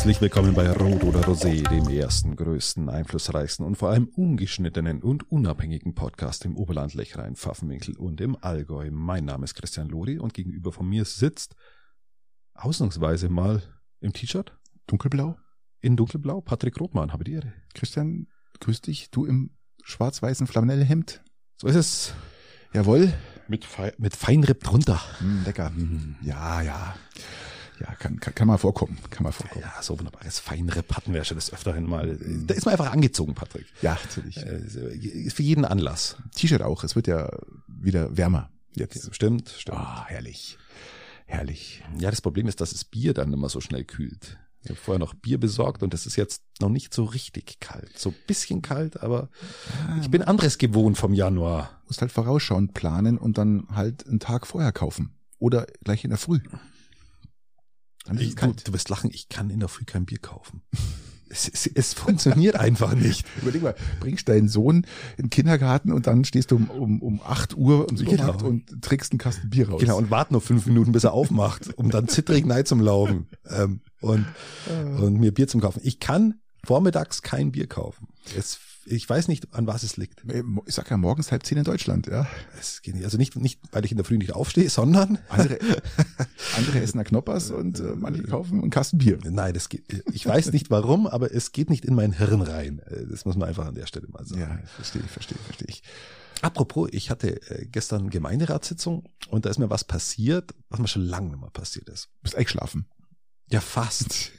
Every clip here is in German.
Herzlich willkommen bei Rot oder Rosé, dem ersten, größten, einflussreichsten und vor allem ungeschnittenen und unabhängigen Podcast im Oberland, Lechrein, Pfaffenwinkel und im Allgäu. Mein Name ist Christian Lori und gegenüber von mir sitzt ausnahmsweise mal im T-Shirt Dunkelblau? in dunkelblau Patrick Rothmann. Habe die Ehre. Christian, grüß dich. Du im schwarz-weißen Flanellhemd. So ist es. Jawohl. Mit Feinripp drunter. Lecker. Ja. Ja, kann mal vorkommen. Ja, so wunderbares Feinripp hatten wir ja schon des Öfteren mal. Da ist man einfach angezogen, Patrick. Ja, natürlich. Ist für jeden Anlass. T-Shirt auch. Es wird ja wieder wärmer jetzt. Stimmt. Herrlich. Ja, das Problem ist, dass das Bier dann immer so schnell kühlt. Ich habe vorher noch Bier besorgt und das ist jetzt noch nicht so richtig kalt. So ein bisschen kalt, aber ich bin anderes gewohnt vom Januar. Musst halt vorausschauend planen und dann halt einen Tag vorher kaufen. Oder gleich in der Früh. Dann ist es kalt. Du wirst lachen, ich kann in der Früh kein Bier kaufen. Es funktioniert einfach nicht. Überleg mal, bringst deinen Sohn in den Kindergarten und dann stehst du um 8 Uhr im Supermarkt und trinkst einen Kasten Bier raus. Genau, und wart noch 5 Minuten, bis er aufmacht, um dann zittrig nein zum Laufen und mir Bier zum Kaufen. Ich kann vormittags kein Bier kaufen. Ich weiß nicht, an was es liegt. Ich sag ja, morgens 9:30 in Deutschland, ja. Es geht nicht. Also nicht, weil ich in der Früh nicht aufstehe, sondern andere essen Knoppers und manche kaufen einen Kasten Bier. Nein, das geht. Ich weiß nicht warum, aber es geht nicht in mein Hirn rein. Das muss man einfach an der Stelle mal sagen. Ja, verstehe ich. Apropos, ich hatte gestern Gemeinderatssitzung und da ist mir was passiert, was mir schon lange nicht mehr passiert ist. Bist eingeschlafen? Ja, fast.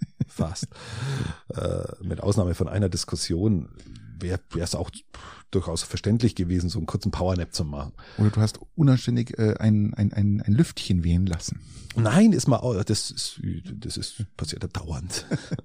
Mit Ausnahme von einer Diskussion wäre es auch durchaus verständlich gewesen, so einen kurzen Powernap zu machen. Oder du hast unanständig ein Lüftchen wehen lassen. Nein, das ist passiert dauernd.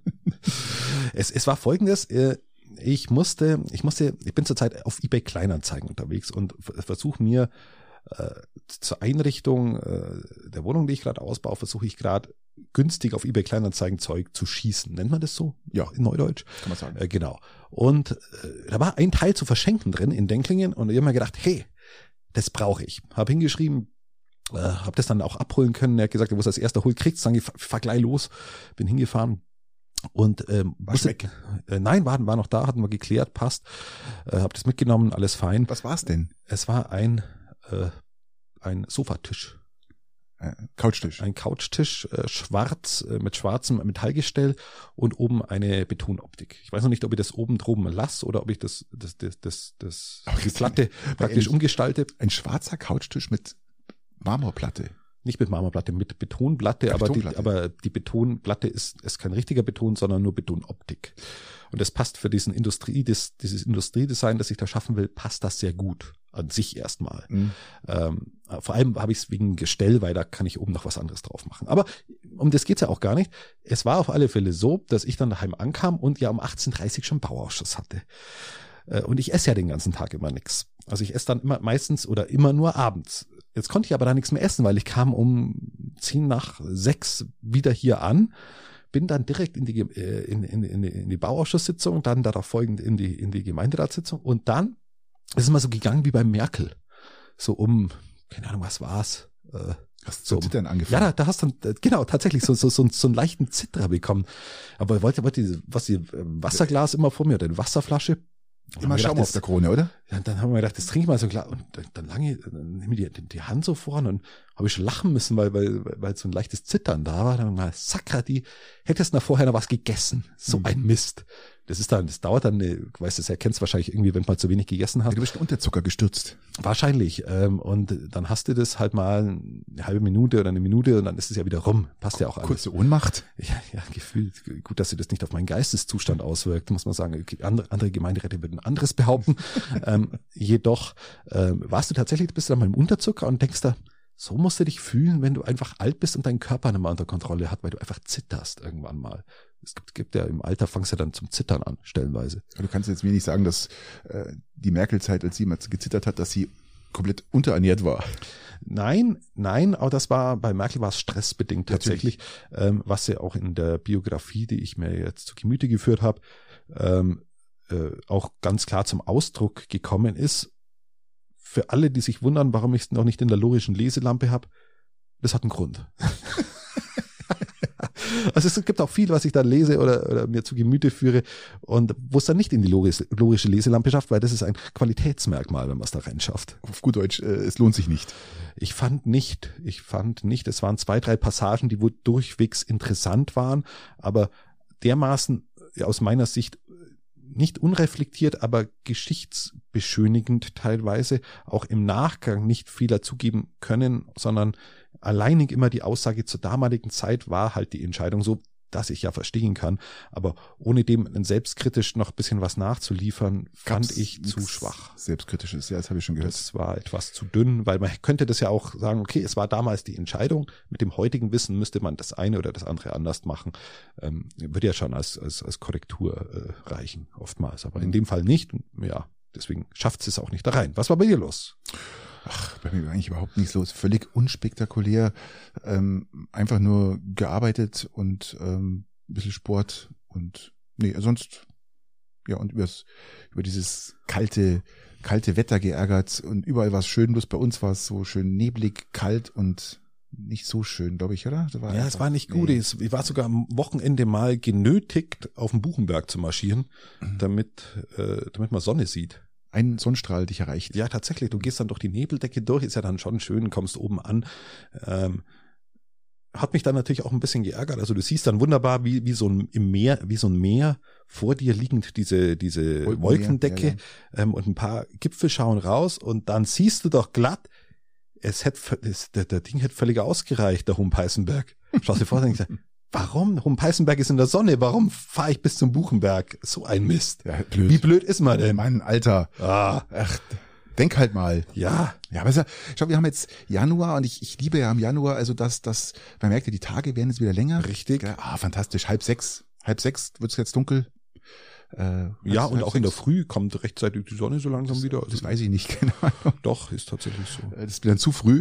Es war Folgendes, ich bin zurzeit auf eBay Kleinanzeigen unterwegs und versuche mir zur Einrichtung der Wohnung, die ich gerade ausbaue, versuche ich gerade günstig auf eBay Kleinanzeigen Zeug zu schießen. Nennt man das so? Ja. In Neudeutsch? Kann man sagen. Genau. Und da war ein Teil zu verschenken drin in Denklingen und ich habe mir gedacht, hey, das brauche ich. Habe hingeschrieben, habe das dann auch abholen können. Er hat gesagt, wo es als erster holt, kriegt's. Dann fahr gleich los. Bin hingefahren. Und war's weg? Nein, war noch da, hatten wir geklärt, passt. Hab das mitgenommen, alles fein. Was war's denn? Es war ein Sofatisch. Couchtisch. Ein Couchtisch, schwarz, mit schwarzem Metallgestell und oben eine Betonoptik. Ich weiß noch nicht, ob ich das oben droben lasse oder ob ich die Platte praktisch umgestalte. Ein schwarzer Couchtisch mit Marmorplatte. Nicht mit Marmorplatte, mit Betonplatte, aber die Betonplatte ist kein richtiger Beton, sondern nur Betonoptik. Und das passt für dieses Industriedesign, das ich da schaffen will, passt das sehr gut. An sich erstmal. Mhm. Vor allem habe ich es wegen Gestell, weil da kann ich oben noch was anderes drauf machen. Aber um das geht's ja auch gar nicht. Es war auf alle Fälle so, dass ich dann daheim ankam und ja um 18:30 schon Bauausschuss hatte. Und ich esse ja den ganzen Tag immer nichts. Also ich esse dann immer nur abends. Jetzt konnte ich aber da nichts mehr essen, weil ich kam um 5:10 wieder hier an, bin dann direkt in die Bauausschusssitzung, dann darauf folgend in die Gemeinderatssitzung und dann ist es mal so gegangen wie bei Merkel. So keine Ahnung, was war's? Hast du zittern angefangen? Ja, da hast du dann, genau, tatsächlich so einen leichten Zitterer bekommen. Aber er wollte die Wasserglas immer vor mir oder eine Wasserflasche. Immer Schaum auf der Krone, oder? Ja, dann haben wir gedacht, das trinke ich mal so klar. Und dann nehme ich die Hand so voran und habe ich schon lachen müssen, weil so ein leichtes Zittern da war. Dann mal, Sakrati, hättest du vorher noch was gegessen. So ein Mist. Das dauert dann, weißt du, das erkennst wahrscheinlich irgendwie, wenn man zu wenig gegessen hat. Ja, du bist in Unterzucker gestürzt. Wahrscheinlich. Und dann hast du das halt mal eine halbe Minute oder eine Minute und dann ist es ja wieder rum. Passt ja auch alles. Kurze Ohnmacht. Ja, gefühlt. Gut, dass sich das nicht auf meinen Geisteszustand auswirkt, muss man sagen. Andere Gemeinderäte würden anderes behaupten. Jedoch bist du dann mal im Unterzucker und denkst da, so musst du dich fühlen, wenn du einfach alt bist und deinen Körper nicht mehr unter Kontrolle hat, weil du einfach zitterst irgendwann mal. Es gibt ja im Alter, fangst du dann zum Zittern an, stellenweise. Du kannst jetzt mir nicht sagen, dass die Merkel-Zeit, als sie mal gezittert hat, dass sie komplett unterernährt war. Nein, aber bei Merkel war es stressbedingt tatsächlich, was ja auch in der Biografie, die ich mir jetzt zu Gemüte geführt habe, auch ganz klar zum Ausdruck gekommen ist. Für alle, die sich wundern, warum ich es noch nicht in der logischen Leselampe habe, das hat einen Grund. Also es gibt auch viel, was ich da lese oder mir zu Gemüte führe und wo es dann nicht in die logische Leselampe schafft, weil das ist ein Qualitätsmerkmal, wenn man es da reinschafft. Auf gut Deutsch, es lohnt sich nicht. Ich fand nicht, es waren 2, 3 Passagen, die wohl durchwegs interessant waren, aber dermaßen aus meiner Sicht nicht unreflektiert, aber geschichtsbeschönigend teilweise, auch im Nachgang nicht viel dazugeben können, sondern alleinig immer die Aussage zur damaligen Zeit war halt die Entscheidung so, dass ich ja verstehen kann, aber ohne dem selbstkritisch noch ein bisschen was nachzuliefern, fand ich zu schwach. Selbstkritisches, ja, das habe ich schon gehört. Das war etwas zu dünn, weil man könnte das ja auch sagen, okay, es war damals die Entscheidung, mit dem heutigen Wissen müsste man das eine oder das andere anders machen, würde ja schon als Korrektur reichen, oftmals, aber in dem Fall nicht, ja, deswegen schafft es auch nicht da rein. Was war bei dir los? Ach, bei mir war eigentlich überhaupt nichts los. Völlig unspektakulär. Einfach nur gearbeitet und ein bisschen Sport und sonst, ja, und über dieses kalte Wetter geärgert und überall war es schön, bloß bei uns war es so schön neblig, kalt und nicht so schön, glaube ich, oder? Es war nicht gut. Ich war sogar am Wochenende mal genötigt, auf den Buchenberg zu marschieren, damit man Sonne sieht. Ein Sonnenstrahl dich erreicht. Ja, tatsächlich. Du gehst dann durch die Nebeldecke durch, ist ja dann schon schön, kommst oben an. Hat mich dann natürlich auch ein bisschen geärgert. Also du siehst dann wunderbar, wie so ein Meer vor dir liegend diese Wolkendecke, ja. Und ein paar Gipfel schauen raus und dann siehst du doch glatt, der Ding hätte völlig ausgereicht, der Humpeißenberg. Schaust dir vor und denkst, warum? Humpeißenberg ist in der Sonne. Warum fahre ich bis zum Buchenberg? So ein Mist. Ja, blöd. Wie blöd ist man denn? Mann, Alter. Ach, denk halt mal. Ja. Ja, aber schau, wir haben jetzt Januar und ich liebe ja im Januar, also man merkt ja, die Tage werden jetzt wieder länger. Richtig. Ja, fantastisch. 5:30 wird's jetzt dunkel. Ja, und auch in der Früh kommt rechtzeitig die Sonne so langsam wieder. Also das weiß ich nicht genau. Doch, ist tatsächlich so. Das ist dann zu früh.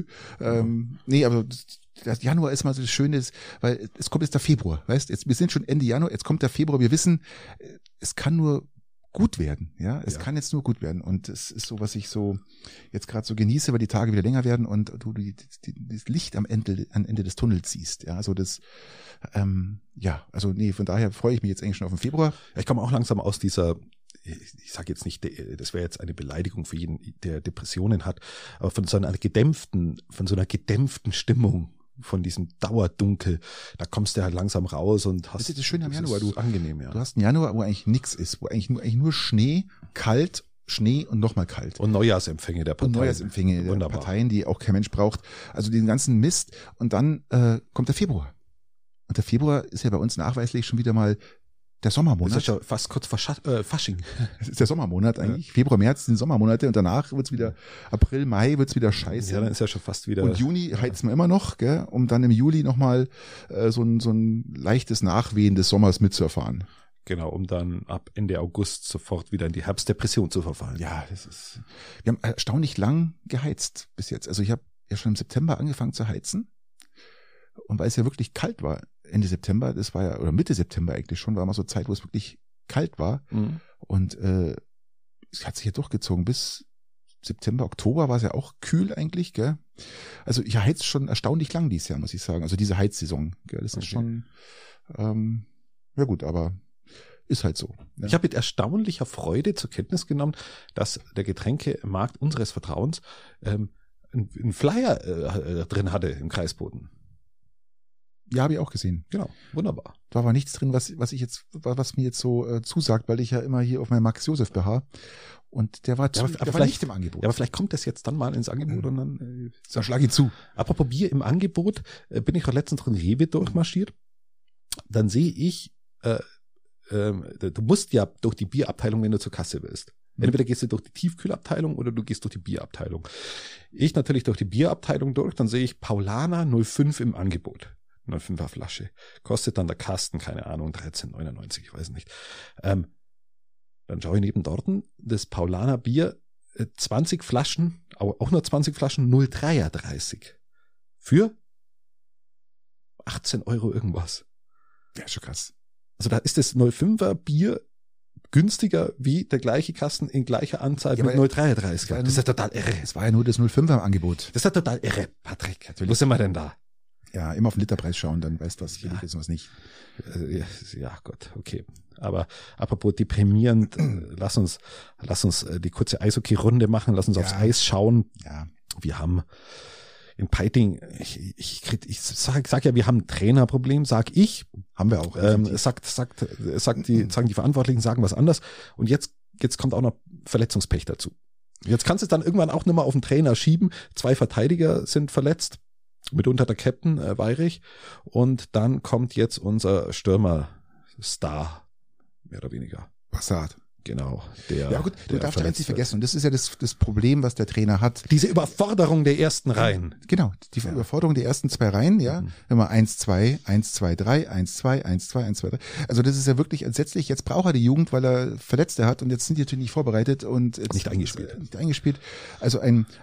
Aber das Januar ist mal so das Schöne, weil es kommt jetzt der Februar, weißt? Wir sind schon Ende Januar, jetzt kommt der Februar, wir wissen, es kann nur gut werden, ja? Es kann jetzt nur gut werden und es ist so, was ich so jetzt gerade so genieße, weil die Tage wieder länger werden und du das Licht am Ende des Tunnels siehst, ja? Also von daher freue ich mich jetzt eigentlich schon auf den Februar. Ja, ich komme auch langsam aus dieser, ich sage jetzt nicht, das wäre jetzt eine Beleidigung für jeden, der Depressionen hat, aber von so einer gedämpften Stimmung, von diesem Dauerdunkel, da kommst du halt langsam raus und hast. Das ist das Schöne am Januar, angenehm, ja. Du hast einen Januar, wo eigentlich nichts ist, wo eigentlich nur Schnee, kalt, Schnee und nochmal kalt. Und Neujahrsempfänge der Parteien, die auch kein Mensch braucht. Also den ganzen Mist. Und dann kommt der Februar. Und der Februar ist ja bei uns nachweislich schon wieder mal der Sommermonat. Das ist ja fast kurz vor Fasching. Das ist der Sommermonat eigentlich. Ja. Februar, März sind Sommermonate und danach wird's wieder, April, Mai wird's wieder scheiße. Ja, dann ist ja schon fast wieder. Und Juni heizen wir immer noch, gell, um dann im Juli nochmal so ein leichtes Nachwehen des Sommers mitzuerfahren. Genau, um dann ab Ende August sofort wieder in die Herbstdepression zu verfallen. Ja, wir haben erstaunlich lang geheizt bis jetzt. Also ich habe ja schon im September angefangen zu heizen. Und weil es ja wirklich kalt war, Ende September, das war ja, oder Mitte September eigentlich schon, war mal so Zeit, wo es wirklich kalt war. Mhm. Und es hat sich ja durchgezogen. Bis September, Oktober war es ja auch kühl eigentlich, gell? Also ich heiz schon erstaunlich lang dieses Jahr, muss ich sagen. Also diese Heizsaison, gell? Das ist schon, ja gut, aber ist halt so. Ne? Ich habe mit erstaunlicher Freude zur Kenntnis genommen, dass der Getränkemarkt unseres Vertrauens einen Flyer drin hatte im Kreisboden. Ja, habe ich auch gesehen. Genau, wunderbar. Da war nichts drin, was mir jetzt so zusagt, weil ich ja immer hier auf meinem Max Josef BH und der war nicht im Angebot. Ja, aber vielleicht kommt das jetzt dann mal ins Angebot und dann schlag ich zu. Apropos Bier im Angebot, bin ich auch letztens drin Rewe durchmarschiert. Dann sehe ich, du musst ja durch die Bierabteilung, wenn du zur Kasse willst. Entweder gehst du durch die Tiefkühlabteilung oder du gehst durch die Bierabteilung. Ich natürlich durch die Bierabteilung durch, dann sehe ich Paulaner 05 im Angebot. 05er Flasche. Kostet dann der Kasten, keine Ahnung, 13,99, ich weiß nicht. Dann schaue ich neben dort das Paulaner Bier, 20 Flaschen, auch nur 20 Flaschen, 0,33. Für 18 € irgendwas. Ja, schon krass. Also da ist das 05er Bier günstiger wie der gleiche Kasten in gleicher Anzahl mit 0,33. Das ist ja total irre. Es war ja nur das 05er Angebot. Das ist ja total irre, Patrick. Wo sind wir denn da? Ja, immer auf den Literpreis schauen, dann weißt du, was billig ist und was nicht. Ja, Gott, okay. Aber apropos deprimierend, lass uns die kurze Eishockey-Runde machen, lass uns aufs Eis schauen. Ja. Wir haben in Peiting, ich sag ja, wir haben ein Trainerproblem, sag ich. Haben wir auch. Sagen die Verantwortlichen, sagen was anders. Und jetzt kommt auch noch Verletzungspech dazu. Jetzt kannst du es dann irgendwann auch nicht mehr auf den Trainer schieben. 2 Verteidiger sind verletzt, mitunter der Captain Weirich. Und dann kommt jetzt unser Stürmer-Star, mehr oder weniger. Passat. Genau. Ja gut, du darfst eins nicht vergessen. Und das ist ja das Problem, was der Trainer hat. Diese Überforderung der ersten Reihen. Genau, die Überforderung der ersten 2 Reihen, ja. Immer 1-2, 1-2-3, 1-2, 1-2, 1-2-3. Also das ist ja wirklich entsetzlich. Jetzt braucht er die Jugend, weil er Verletzte hat und jetzt sind die natürlich nicht vorbereitet und jetzt nicht eingespielt. Also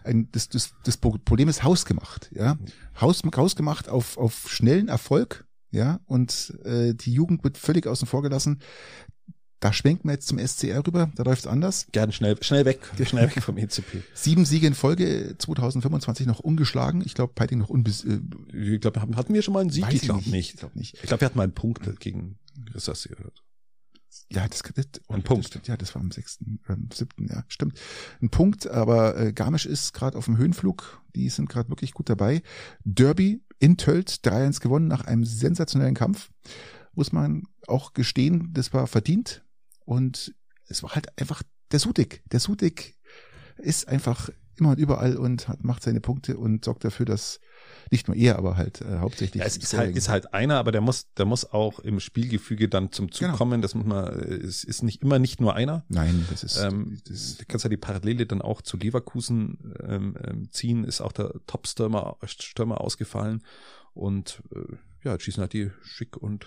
das Problem ist hausgemacht, ja. Hausgemacht auf schnellen Erfolg, ja. Und die Jugend wird völlig außen vor gelassen. Da schwenkt man jetzt zum SCR rüber, da läuft's anders. Gerne schnell weg vom ECP. 7 Siege in Folge, 2025 noch ungeschlagen. Ich glaube, Peiting noch ich glaube, hatten wir schon mal einen Sieg? Ich glaube nicht. Ich glaube, wir hatten mal einen Punkt gegen Rissassi. Ja, ein Punkt. Ja, das war am 6., 7., ja, stimmt. Ein Punkt, aber Garmisch ist gerade auf dem Höhenflug. Die sind gerade wirklich gut dabei. Derby in Tölt, 3-1 gewonnen nach einem sensationellen Kampf. Muss man auch gestehen, das war verdient. Und es war halt einfach der Sudik. Der Sudik ist einfach immer und überall und macht seine Punkte und sorgt dafür, dass nicht nur er, aber halt hauptsächlich. Ja, es ist halt einer, aber der muss auch im Spielgefüge dann zum Zug kommen. Das muss man, es ist nicht nur einer. Nein, das ist. Du kannst ja die Parallele dann auch zu Leverkusen ziehen, ist auch der Top-Stürmer ausgefallen. Und jetzt schießen halt die Schick und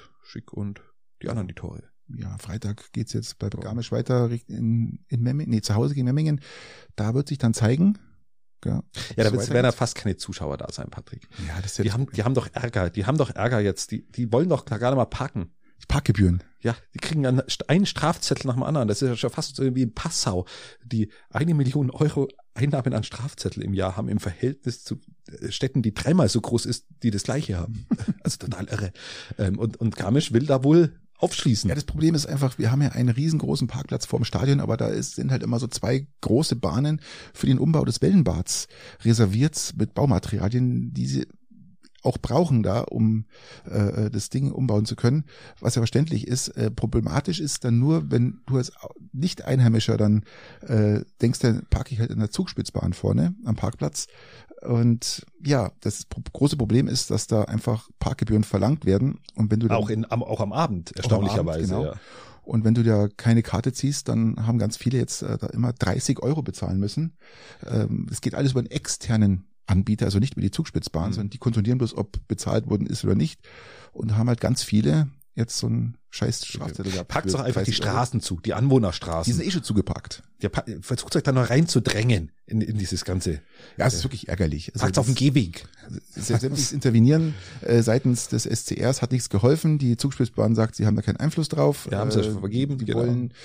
die anderen die Tore. Ja, Freitag geht's jetzt bei Garmisch weiter in Memmingen, zu Hause gegen Memmingen. Da wird sich dann zeigen. Ja, da werden ja fast keine Zuschauer da sein, Patrick. Ja, das ist die haben doch Ärger jetzt. Die wollen doch gerade mal parken. Die Parkgebühren. Ja, die kriegen dann einen Strafzettel nach dem anderen. Das ist ja schon fast so wie in Passau, die 1 Million Euro Einnahmen an Strafzettel im Jahr haben im Verhältnis zu Städten, die 3-mal so groß ist, die das Gleiche haben. Also total irre. Und Garmisch will da wohl aufschließen. Ja, das Problem ist einfach, wir haben ja einen riesengroßen Parkplatz vorm Stadion, aber da sind halt immer so 2 große Bahnen für den Umbau des Wellenbads reserviert mit Baumaterialien, die sie auch brauchen da, um das Ding umbauen zu können, was ja verständlich ist. Problematisch ist dann nur, wenn du als Nicht-Einheimischer dann denkst, dann parke ich halt in der Zugspitzbahn vorne am Parkplatz. Und ja, das große Problem ist, dass da einfach Parkgebühren verlangt werden. Und wenn du dann, auch am Abend, erstaunlicherweise. Genau. Ja. Und wenn du da keine Karte ziehst, dann haben ganz viele jetzt da immer 30 Euro bezahlen müssen. Es geht alles über einen externen Anbieter, also nicht über die Zugspitzbahn, sondern die kontrollieren bloß, ob bezahlt worden ist oder nicht. Und haben halt ganz viele jetzt so einen scheiß Strafzettel gehabt. Packt doch einfach die Straßen zu, die Anwohnerstraßen. Die sind schon zugeparkt. Ja, versucht euch da noch reinzudrängen in dieses Ganze. Ja, es ist wirklich ärgerlich. Packt's auf den Gehweg. Sämtliches Intervenieren seitens des SCRs hat nichts geholfen. Die Zugspitzbahn sagt, sie haben da keinen Einfluss drauf. Ja, haben sie schon vergeben. Die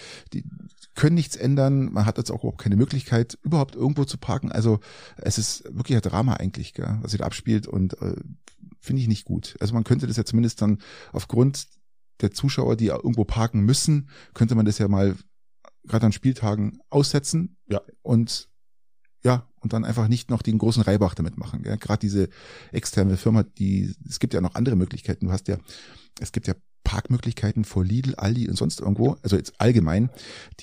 können nichts ändern. Man hat jetzt auch überhaupt keine Möglichkeit, überhaupt irgendwo zu parken. Also es ist wirklich ein Drama eigentlich, gell, was sich da abspielt und finde ich nicht gut. Also man könnte das ja zumindest dann aufgrund der Zuschauer, die irgendwo parken müssen, könnte man das ja mal gerade an Spieltagen aussetzen. Ja. Und dann einfach nicht noch den großen Reibach damit machen. Ja, gerade diese externe Firma, es gibt ja noch andere Möglichkeiten. Es gibt ja Parkmöglichkeiten vor Lidl, Aldi und sonst irgendwo, also jetzt allgemein,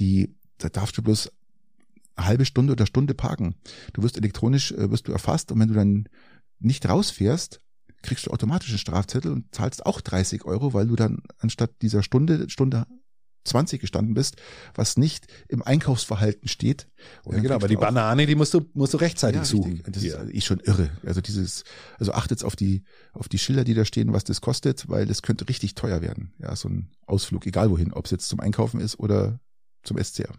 da darfst du bloß eine halbe Stunde oder Stunde parken. Du wirst elektronisch erfasst und wenn du dann nicht rausfährst, kriegst du automatisch einen Strafzettel und zahlst auch 30 Euro, weil du dann anstatt dieser Stunde 20 gestanden bist, was nicht im Einkaufsverhalten steht. Ja, genau, aber die Banane, die musst du rechtzeitig suchen. Das ist schon irre. Also achtet auf die Schilder, die da stehen, was das kostet, weil das könnte richtig teuer werden. Ja, so ein Ausflug, egal wohin, ob es jetzt zum Einkaufen ist oder zum SCR.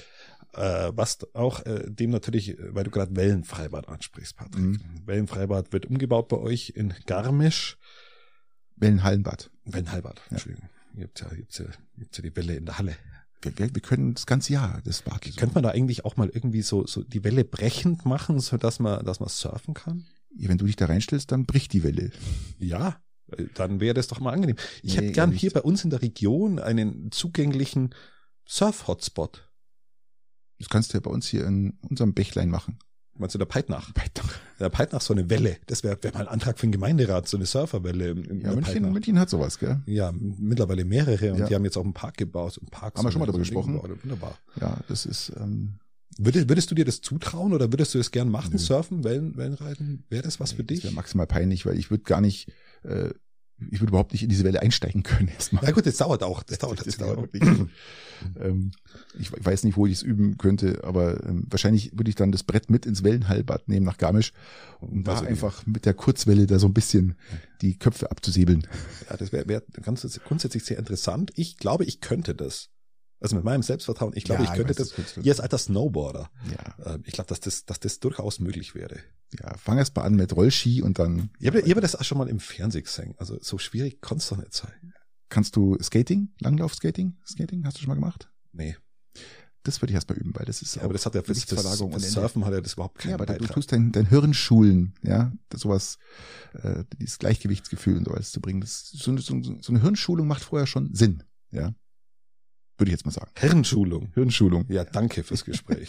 Was auch dem natürlich, weil du gerade Wellenfreibad ansprichst, Patrick. Wellenfreibad wird umgebaut bei euch in Garmisch. Wellenhallenbad, Entschuldigung. Ihr habt ja die Welle in der Halle. Wir können das ganze Jahr das Bad. Könnte man da eigentlich auch mal irgendwie so die Welle brechend machen, so dass man surfen kann? Wenn du dich da reinstellst, dann bricht die Welle. Ja, dann wäre das doch mal angenehm. Ich hätte gern hier bei uns in der Region einen zugänglichen Surf-Hotspot. Das kannst du ja bei uns hier in unserem Bächlein machen. Meinst du der Peitnach? Der Peitnach, so eine Welle. Das wäre mal ein Antrag für den Gemeinderat, so eine Surferwelle. München hat sowas, gell? Ja, mittlerweile mehrere und die haben jetzt auch einen Park gebaut. Haben wir schon mal darüber gesprochen? Wunderbar. Ja, das ist... Würdest du dir das zutrauen oder würdest du es gern machen, surfen, Wellenreiten? Wäre das was für dich? Das wäre maximal peinlich, weil ich würde gar nicht... ich würde überhaupt nicht in diese Welle einsteigen können erstmal. Na gut, das dauert auch. Das dauert wirklich. Ich weiß nicht, wo ich es üben könnte, aber wahrscheinlich würde ich dann das Brett mit ins Wellenheilbad nehmen nach Garmisch, um da einfach mit der Kurzwelle da so ein bisschen die Köpfe abzusäbeln. Ja, das wäre grundsätzlich sehr interessant. Ich glaube, ich könnte das. Also mit meinem Selbstvertrauen, ich glaube, ich könnte das hier als alter Snowboarder. Ja. Ich glaube, dass das durchaus möglich wäre. Ja, fang erst mal an mit Rollski und dann... Ich habe das auch schon mal im Fernsehen gesehen. Also so schwierig kann es doch nicht sein. Kannst du Langlauf-Skating? Hast du schon mal gemacht? Nee. Das würde ich erst mal üben, weil das ist aber das hat ja für dich das Surfen hat ja das überhaupt keinen aber Beitrag. Du tust dein Hirn schulen, ja, sowas, dieses Gleichgewichtsgefühl und so alles zu bringen. So eine Hirnschulung macht vorher schon Sinn, ja. Würde ich jetzt mal sagen. Hirnschulung. Ja, danke fürs Gespräch.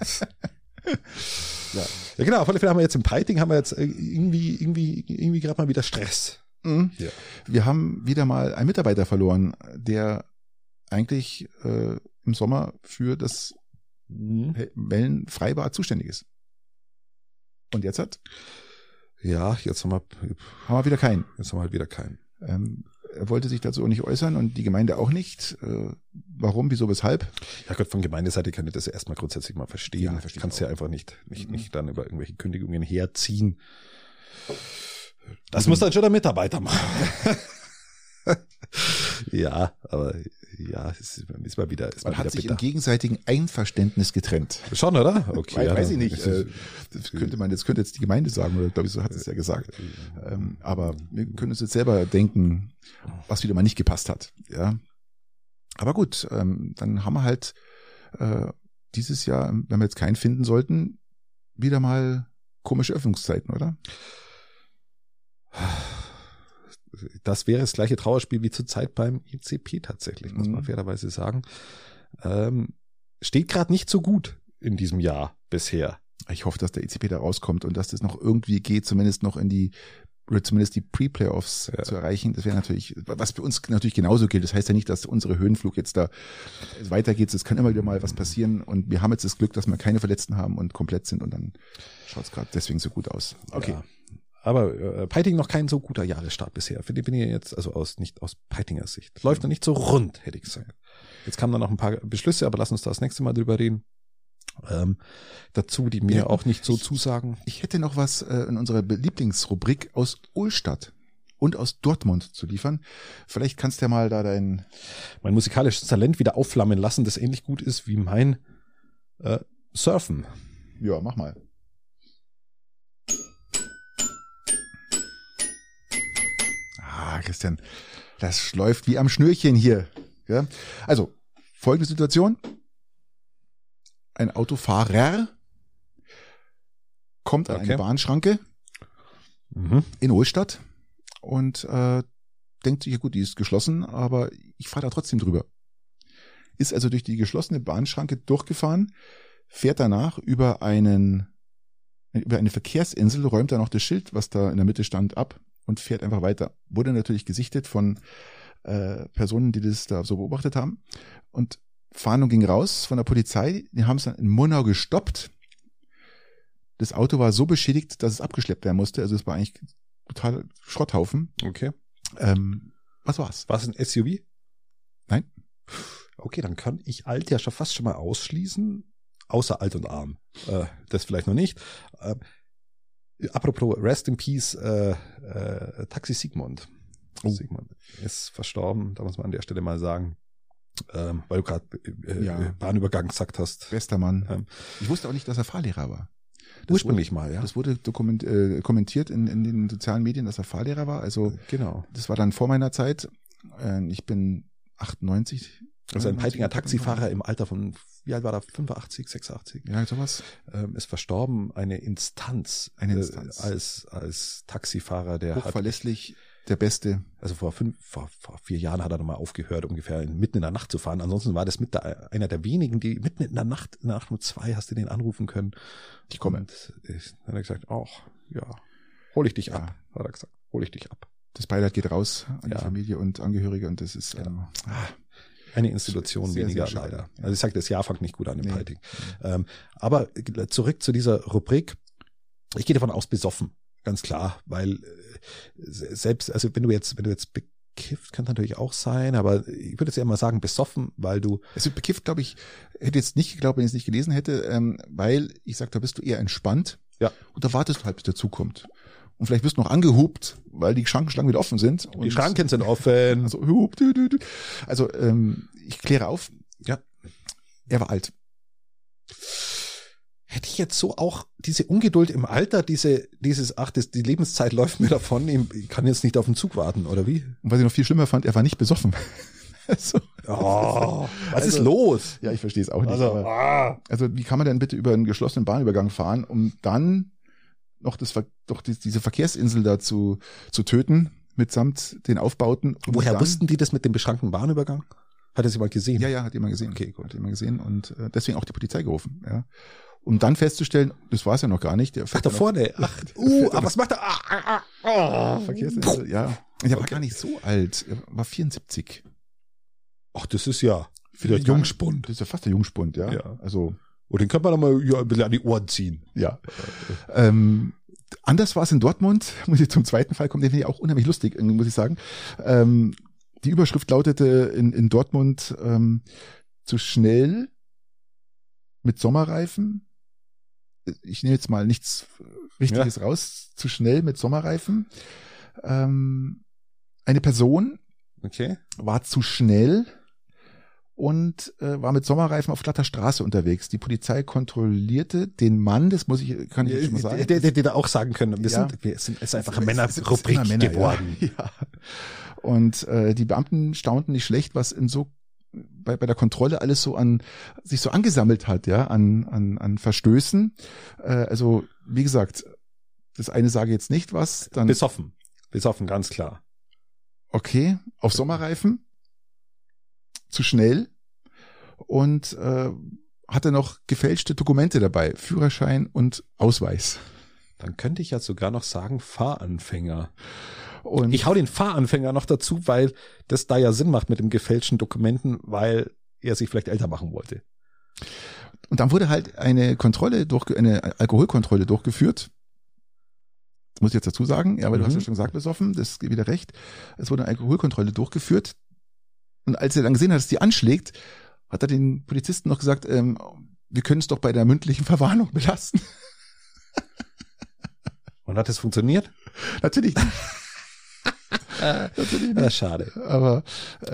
Ja, genau. Auf alle Fälle haben wir jetzt im Piting irgendwie gerade mal wieder Stress. Mhm. Ja. Wir haben wieder mal einen Mitarbeiter verloren, der eigentlich im Sommer für das Wellenfreibad zuständig ist. Und jetzt jetzt haben wir wieder keinen. Jetzt haben wir halt wieder keinen. Er wollte sich dazu auch nicht äußern und die Gemeinde auch nicht. Warum, wieso, weshalb? Ja Gott, von Gemeindeseite kann ich das erstmal grundsätzlich mal verstehen. Ja, kannst ja einfach nicht dann über irgendwelche Kündigungen herziehen. Das muss dann schon der Mitarbeiter machen. Ja, aber ja, ist mal wieder. Man hat sich im gegenseitigen Einverständnis getrennt. Schon, oder? Okay. Weiß ich nicht. Das könnte jetzt die Gemeinde sagen, oder glaube ich, so hat es ja gesagt. Aber wir können uns jetzt selber denken, was wieder mal nicht gepasst hat. Ja. Aber gut, dann haben wir halt dieses Jahr, wenn wir jetzt keinen finden sollten, wieder mal komische Öffnungszeiten, oder? Das wäre das gleiche Trauerspiel wie zurzeit beim ECP tatsächlich, muss man fairerweise sagen. Steht gerade nicht so gut in diesem Jahr bisher. Ich hoffe, dass der ECP da rauskommt und dass das noch irgendwie geht, zumindest die Pre-Playoffs zu erreichen. Das wäre natürlich, was für uns natürlich genauso gilt. Das heißt ja nicht, dass unsere Höhenflug jetzt da weitergeht. Es kann immer wieder mal was passieren und wir haben jetzt das Glück, dass wir keine Verletzten haben und komplett sind und dann schaut es gerade deswegen so gut aus. Okay. Ja. Aber Piting noch kein so guter Jahresstart bisher. Für den bin ich jetzt, also nicht aus Peitingers Sicht. Läuft noch nicht so rund, hätte ich gesagt. Jetzt kamen da noch ein paar Beschlüsse, aber lass uns da das nächste Mal drüber reden. Dazu, die mir auch nicht so zusagen. Ich hätte noch was in unserer Lieblingsrubrik aus Ohlstadt und aus Dortmund zu liefern. Vielleicht kannst du ja mal da mein musikalisches Talent wieder aufflammen lassen, das ähnlich gut ist wie mein Surfen. Ja, mach mal. Christian, das läuft wie am Schnürchen hier. Ja? Also, folgende Situation. Ein Autofahrer kommt an eine Bahnschranke in Ohlstadt und denkt sich, ja gut, die ist geschlossen, aber ich fahre da trotzdem drüber. Ist also durch die geschlossene Bahnschranke durchgefahren, fährt danach über eine Verkehrsinsel, räumt da noch das Schild, was da in der Mitte stand, ab und fährt einfach weiter. Wurde natürlich gesichtet von Personen, die das da so beobachtet haben. Und Fahndung ging raus von der Polizei. Die haben es dann in Murnau gestoppt. Das Auto war so beschädigt, dass es abgeschleppt werden musste. Also es war eigentlich total Schrotthaufen. Okay. Was war's? War es ein SUV? Nein. Okay, dann kann ich alt ja schon fast schon mal ausschließen. Außer alt und arm. Das vielleicht noch nicht. Apropos Rest in Peace, Taxi Sigmund. Sigmund ist verstorben, da muss man an der Stelle mal sagen, weil du gerade Bahnübergang gesagt hast. Bester Mann. Ich wusste auch nicht, dass er Fahrlehrer war. Ursprünglich mal, ja. Das wurde kommentiert in den sozialen Medien, dass er Fahrlehrer war. Also genau. Das war dann vor meiner Zeit. Ich bin 98 Also ein Peitinger Taxifahrer im Alter von, wie alt war der? 85, 86? Ja, sowas. Ist verstorben. Eine Instanz. Als Taxifahrer, der hochverlässlich, der Beste. Also vor 4 Jahren hat er nochmal aufgehört, ungefähr mitten in der Nacht zu fahren. Ansonsten war das einer der wenigen, die mitten in der Nacht um 2 hast du den anrufen können. Ich komme. Und dann hat er gesagt, hol ich dich ab, hat er gesagt, hol ich dich ab. Das Beileid geht raus an die Familie und Angehörige und das ist eine Institution sehr, weniger sehr leider. Ja. Also ich sage, das Jahr fängt nicht gut an im Peiting. Aber zurück zu dieser Rubrik. Ich gehe davon aus, besoffen. Ganz klar, weil selbst, also wenn du jetzt bekifft, kann natürlich auch sein, aber ich würde jetzt ja mal sagen, besoffen, weil du... Also bekifft, glaube ich, hätte jetzt nicht geglaubt, wenn ich es nicht gelesen hätte, weil ich sage, da bist du eher entspannt und da wartest du halt, bis der zukommt. Und vielleicht wirst du noch angehupt, weil die Schrankenschlangen wieder offen sind. Die Schranken sind offen. Also ich kläre auf. Ja, er war alt. Hätte ich jetzt so auch diese Ungeduld im Alter, die Lebenszeit läuft mir davon, ich kann jetzt nicht auf den Zug warten, oder wie? Und was ich noch viel schlimmer fand, er war nicht besoffen. Was ist los? Ja, ich verstehe es auch nicht. Also wie kann man denn bitte über einen geschlossenen Bahnübergang fahren, um dann noch diese Verkehrsinsel da zu töten, mitsamt den Aufbauten? Woher wussten die das mit dem beschränkten Bahnübergang? Hat das jemand gesehen? Ja, hat jemand gesehen. Okay, gut. Hat jemand gesehen und deswegen auch die Polizei gerufen, ja. Um dann festzustellen, das war es ja noch gar nicht. Da vorne. Aber was macht er? Verkehrsinsel, ja. Der war gar nicht so alt. Er war 74. Ach, das ist ja wieder Jungspund. Das ist ja fast der Jungspund, ja. Also. Und den kann man doch mal ein bisschen an die Ohren ziehen. Ja. Anders war es in Dortmund. Muss ich zum zweiten Fall kommen. Den finde ich auch unheimlich lustig, muss ich sagen. Die Überschrift lautete in Dortmund zu schnell mit Sommerreifen. Ich nehme jetzt mal nichts Richtiges raus. Zu schnell mit Sommerreifen. Eine Person war zu schnell und war mit Sommerreifen auf glatter Straße unterwegs. Die Polizei kontrollierte den Mann, kann ich jetzt schon mal sagen. Der da auch sagen können, es ist einfach eine Männerrubrik geworden. Ja. Und die Beamten staunten nicht schlecht, was bei der Kontrolle alles sich so angesammelt hat, ja, an Verstößen. Also, wie gesagt, das eine sage jetzt nicht was, dann. Besoffen, ganz klar. Okay, auf Sommerreifen. Zu schnell. Und hatte noch gefälschte Dokumente dabei. Führerschein und Ausweis. Dann könnte ich ja sogar noch sagen, Fahranfänger. Und ich hau den Fahranfänger noch dazu, weil das da ja Sinn macht mit dem gefälschten Dokumenten, weil er sich vielleicht älter machen wollte. Und dann wurde halt eine Alkoholkontrolle durchgeführt. Das muss ich jetzt dazu sagen, ja, weil du hast ja schon gesagt, besoffen, das geht wieder recht. Es wurde eine Alkoholkontrolle durchgeführt. Und als er dann gesehen hat, dass die anschlägt, hat er den Polizisten noch gesagt, wir können es doch bei der mündlichen Verwarnung belassen. Und hat es funktioniert? Natürlich nicht. Natürlich nicht. Schade. Aber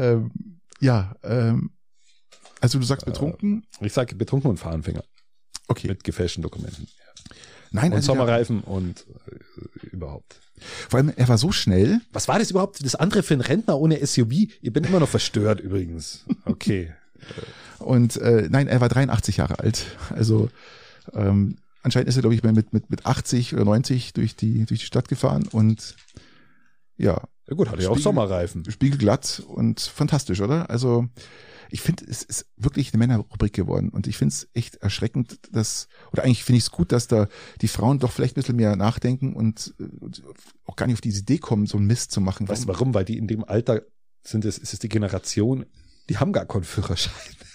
also du sagst betrunken? Ich sage betrunken und Fahranfänger. Okay. Mit gefälschten Dokumenten. Nein, und Sommerreifen und überhaupt. Vor allem, er war so schnell. Was war das überhaupt? Das andere für einen Rentner ohne SUV? Ich bin immer noch verstört übrigens. Okay. Und nein, er war 83 Jahre alt. Also anscheinend ist er, glaube ich, mit 80 oder 90 durch die Stadt gefahren und ja. Ja gut, hatte ja auch Sommerreifen. Spiegelglatt und fantastisch, oder? Also ich finde, es ist wirklich eine Männerrubrik geworden und ich finde es echt erschreckend, oder eigentlich finde ich es gut, dass da die Frauen doch vielleicht ein bisschen mehr nachdenken und auch gar nicht auf diese Idee kommen, so einen Mist zu machen. Weißt du warum? Weil die in dem Alter ist es die Generation, die haben gar keinen Führerschein.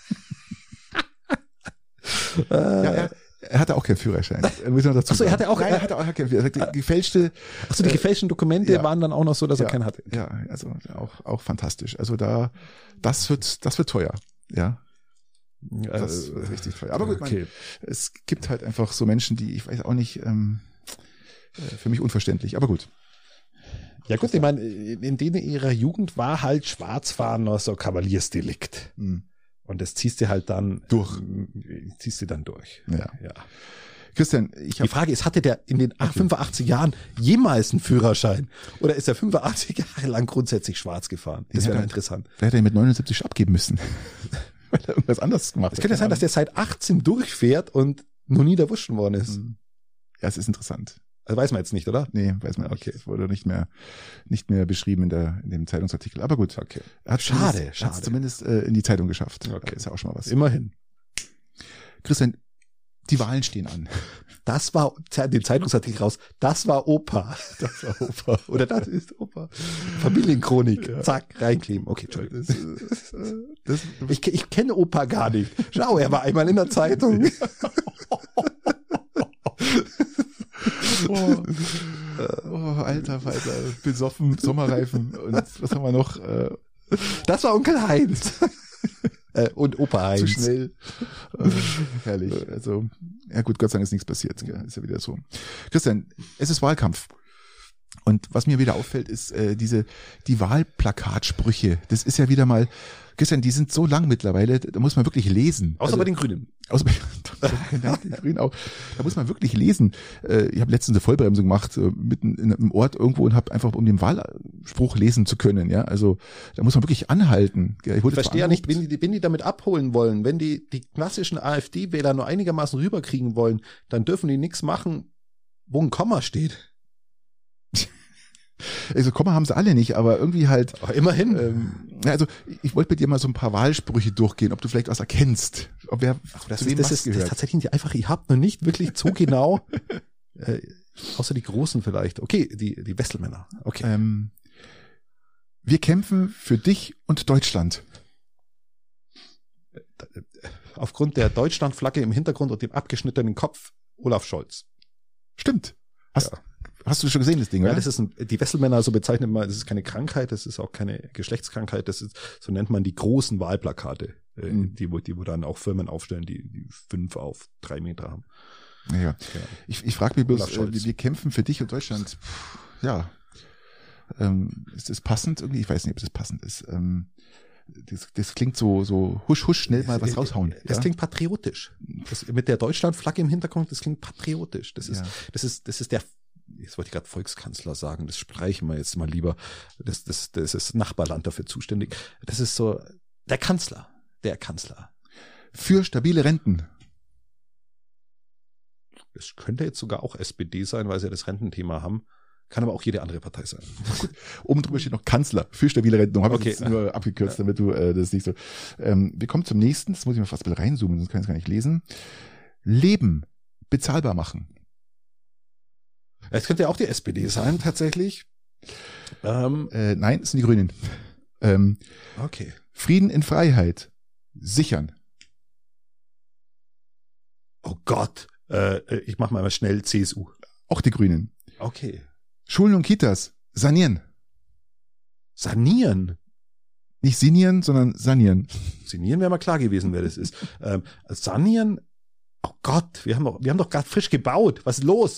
Ja, er hatte auch keinen Führerschein. Achso, er hatte auch keinen Führerschein. Die gefälschten Dokumente waren dann auch noch so, dass er keinen hatte. Ja, also auch fantastisch. Also das wird teuer. Ja. Das wird richtig teuer. Aber gut, es gibt halt einfach so Menschen, die, ich weiß auch nicht, für mich unverständlich. Aber gut. Ja gut, ich meine, in denen ihrer Jugend war halt Schwarzfahren noch so Kavaliersdelikt. Und das ziehst du halt dann durch. Ja. Christian, die Frage ist, hatte der in den 85 Jahren jemals einen Führerschein? Oder ist er 85 Jahre lang grundsätzlich schwarz gefahren? Das wäre interessant. Wer hätte er mit 79 abgeben müssen? Weil er irgendwas anderes gemacht hat. Es könnte sein, dass der seit 18 durchfährt und noch nie erwuschen worden ist. Ja, es ist interessant. Also weiß man jetzt nicht, oder? Nee, weiß man nicht. Es wurde nicht mehr beschrieben in dem Zeitungsartikel. Aber gut. Okay. Er hat schade. es zumindest in die Zeitung geschafft. Okay. Das ist ja auch schon mal was. Immerhin. Christian, die Wahlen stehen an. Das war, den Zeitungsartikel raus, das war Opa. Das war Opa. Oder das ist Opa. Familienchronik. Ja. Zack, reinkleben. Okay, Entschuldigung. Ich kenne Opa gar nicht. Schau, er war einmal in der Zeitung. Alter, besoffen, Sommerreifen. Und was haben wir noch? Das war Onkel Heinz. Und Opa Heinz. Zu schnell. Herrlich. Also, ja gut, Gott sei Dank ist nichts passiert. Ist ja wieder so. Christian, es ist Wahlkampf. Und was mir wieder auffällt, ist die Wahlplakatsprüche. Das ist ja wieder mal, Christian, die sind so lang mittlerweile, da muss man wirklich lesen. Außer bei den Grünen. Außer bei den Grünen auch. Da muss man wirklich lesen. Ich habe letztens eine Vollbremsung gemacht, mitten in einem Ort irgendwo und habe einfach, um den Wahlspruch lesen zu können. Ja, also da muss man wirklich anhalten. Ich verstehe ja nicht, wenn die damit abholen wollen, wenn die klassischen AfD-Wähler nur einigermaßen rüberkriegen wollen, dann dürfen die nichts machen, wo ein Komma steht. Also Komma haben sie alle nicht, aber irgendwie halt. Aber immerhin. Also ich wollte mit dir mal so ein paar Wahlsprüche durchgehen, ob du vielleicht was erkennst. Ob wer das ist tatsächlich nicht einfach, ich habe noch nicht wirklich so genau, außer die Großen vielleicht. Okay, die Wesselmänner. Okay. Wir kämpfen für dich und Deutschland. Aufgrund der Deutschlandflagge im Hintergrund und dem abgeschnittenen Kopf Olaf Scholz. Stimmt. Hast du schon gesehen, das Ding, oder? Ja, das ist die Wesselmänner, so bezeichnet man, das ist keine Krankheit, das ist auch keine Geschlechtskrankheit, das ist, so nennt man die großen Wahlplakate, die wo dann auch Firmen aufstellen, die 5 auf 3 Meter haben. Ja. Ja. Ich frage mich bloß, wir kämpfen für dich und Deutschland. Ja. Ist das passend irgendwie? Ich weiß nicht, ob das passend ist. Das klingt so husch, schnell mal was raushauen. Das klingt patriotisch. Das, mit der Deutschlandflagge im Hintergrund, das klingt patriotisch. Das ist der, jetzt wollte ich gerade Volkskanzler sagen, das streichen wir jetzt mal lieber. Das ist das Nachbarland dafür zuständig. Das ist so der Kanzler. Für stabile Renten. Es könnte jetzt sogar auch SPD sein, weil sie ja das Rententhema haben. Kann aber auch jede andere Partei sein. Gut. Oben drüber steht noch Kanzler für stabile Renten. Habe ich jetzt nur abgekürzt, damit du das nicht so. Wir kommen zum nächsten. Das muss ich mal fast ein bisschen reinzoomen, sonst kann ich es gar nicht lesen. Leben bezahlbar machen. Es könnte ja auch die SPD sein, tatsächlich. Nein, es sind die Grünen. Okay. Frieden in Freiheit sichern. Oh Gott. Ich mache mal schnell CSU. Auch die Grünen. Okay. Schulen und Kitas sanieren. Sanieren? Nicht sinieren, sondern sanieren. Sanieren wäre mal klar gewesen, wer das ist. Sanieren? Oh Gott, wir haben doch gerade frisch gebaut. Was ist los?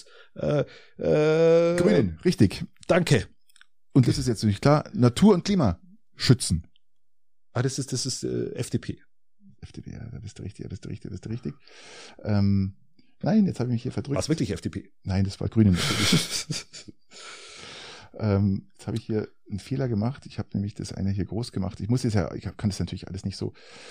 Grün, richtig. Danke. Und das ist jetzt nicht klar. Natur und Klima schützen. Ah, das ist FDP. FDP, ja, da bist du richtig. Nein, jetzt habe ich mich hier verdrückt. War es wirklich FDP? Nein, das war Grüne. Jetzt habe ich hier einen Fehler gemacht. Ich habe nämlich das eine hier groß gemacht. Ich kann das natürlich alles nicht so.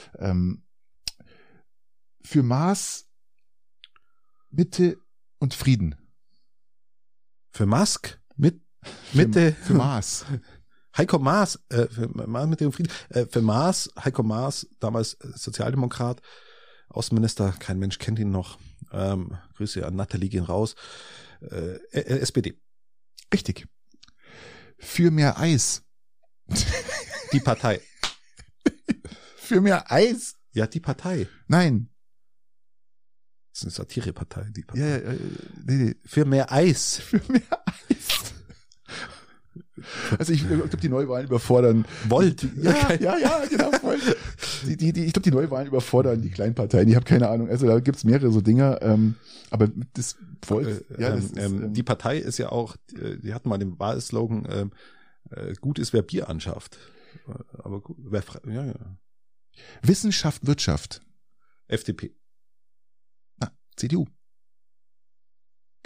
Für Maß, Mitte und Frieden. Für Mask? Mitte? Für Maß. Heiko Maas, für Maas mit dem Frieden, für Maas, Heiko Maas, damals Sozialdemokrat, Außenminister, kein Mensch kennt ihn noch. Grüße an Nathalie gehen raus. SPD. Richtig. Für mehr Eis. Die Partei. Für mehr Eis? Ja, die Partei. Nein. Das ist eine Satirepartei, die Partei. Ja, nee. Für mehr Eis. Für mehr Eis. Also ich glaube, die Neuwahlen überfordern. Volt. Ja, genau. Volt. Ich glaube, die Neuwahlen überfordern die kleinen Parteien. Ich habe keine Ahnung. Also da gibt's mehrere so Dinger. Aber das Volt. Die Partei ist ja auch, die hatten mal den Wahlslogan, gut ist, wer Bier anschafft. Aber gut, ja. Wissenschaft, Wirtschaft. FDP. CDU.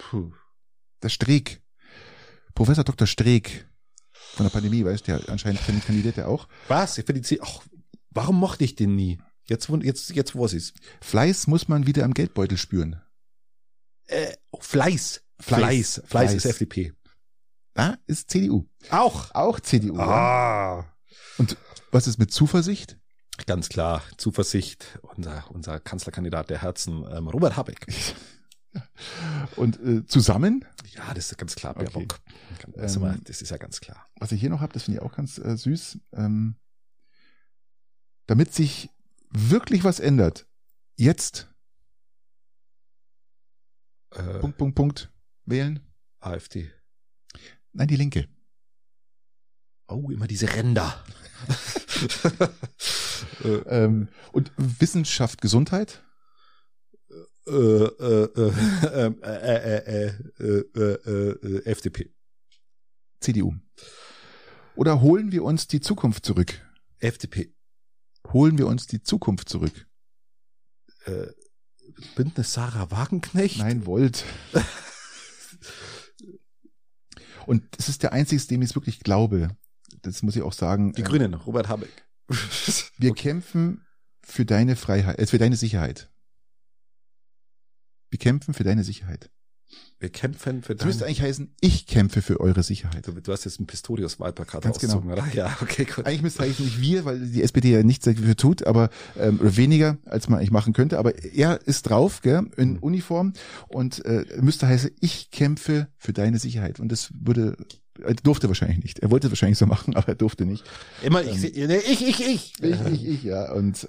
Der Streeck. Professor Dr. Streeck von der Pandemie, weißt du, der anscheinend kandidiert er auch. Was? Für die warum mochte ich den nie? Jetzt weiß ich's. Fleiß muss man wieder am Geldbeutel spüren. Fleiß ist FDP. Ah, ist CDU. Auch CDU. Ah. Ja. Und was ist mit Zuversicht? Ganz klar, Zuversicht, unser Kanzlerkandidat der Herzen, Robert Habeck. Und zusammen? Ja, das ist ganz klar, Baerbock. Okay. Das ist ja ganz klar. Was ich hier noch habe, das finde ich auch ganz süß. Damit sich wirklich was ändert, jetzt Punkt, wählen. AfD. Nein, die Linke. Oh, immer diese Ränder. Und Wissenschaft, Gesundheit? FDP. CDU. Oder holen wir uns die Zukunft zurück? FDP. Holen wir uns die Zukunft zurück? Bündnis Sarah Wagenknecht? Nein, Volt. Und es ist der einzige, dem ich es wirklich glaube. Das muss ich auch sagen. Die Grünen, Robert Habeck. Wir kämpfen für deine Freiheit, für deine Sicherheit. Wir kämpfen für deine Sicherheit. Wir kämpfen für das müsste eigentlich heißen, ich kämpfe für eure Sicherheit. Du hast jetzt ein Pistorius-Wahlplakat ausgezogen, oder? Ja, okay, gut. Eigentlich müsste heißen nicht wir, weil die SPD ja nichts dafür tut, aber oder weniger, als man eigentlich machen könnte. Aber er ist drauf, gell, in Uniform und müsste heißen, ich kämpfe für deine Sicherheit. Und das durfte wahrscheinlich nicht. Er wollte es wahrscheinlich so machen, aber er durfte nicht. Immer ich. Ich, ja. Und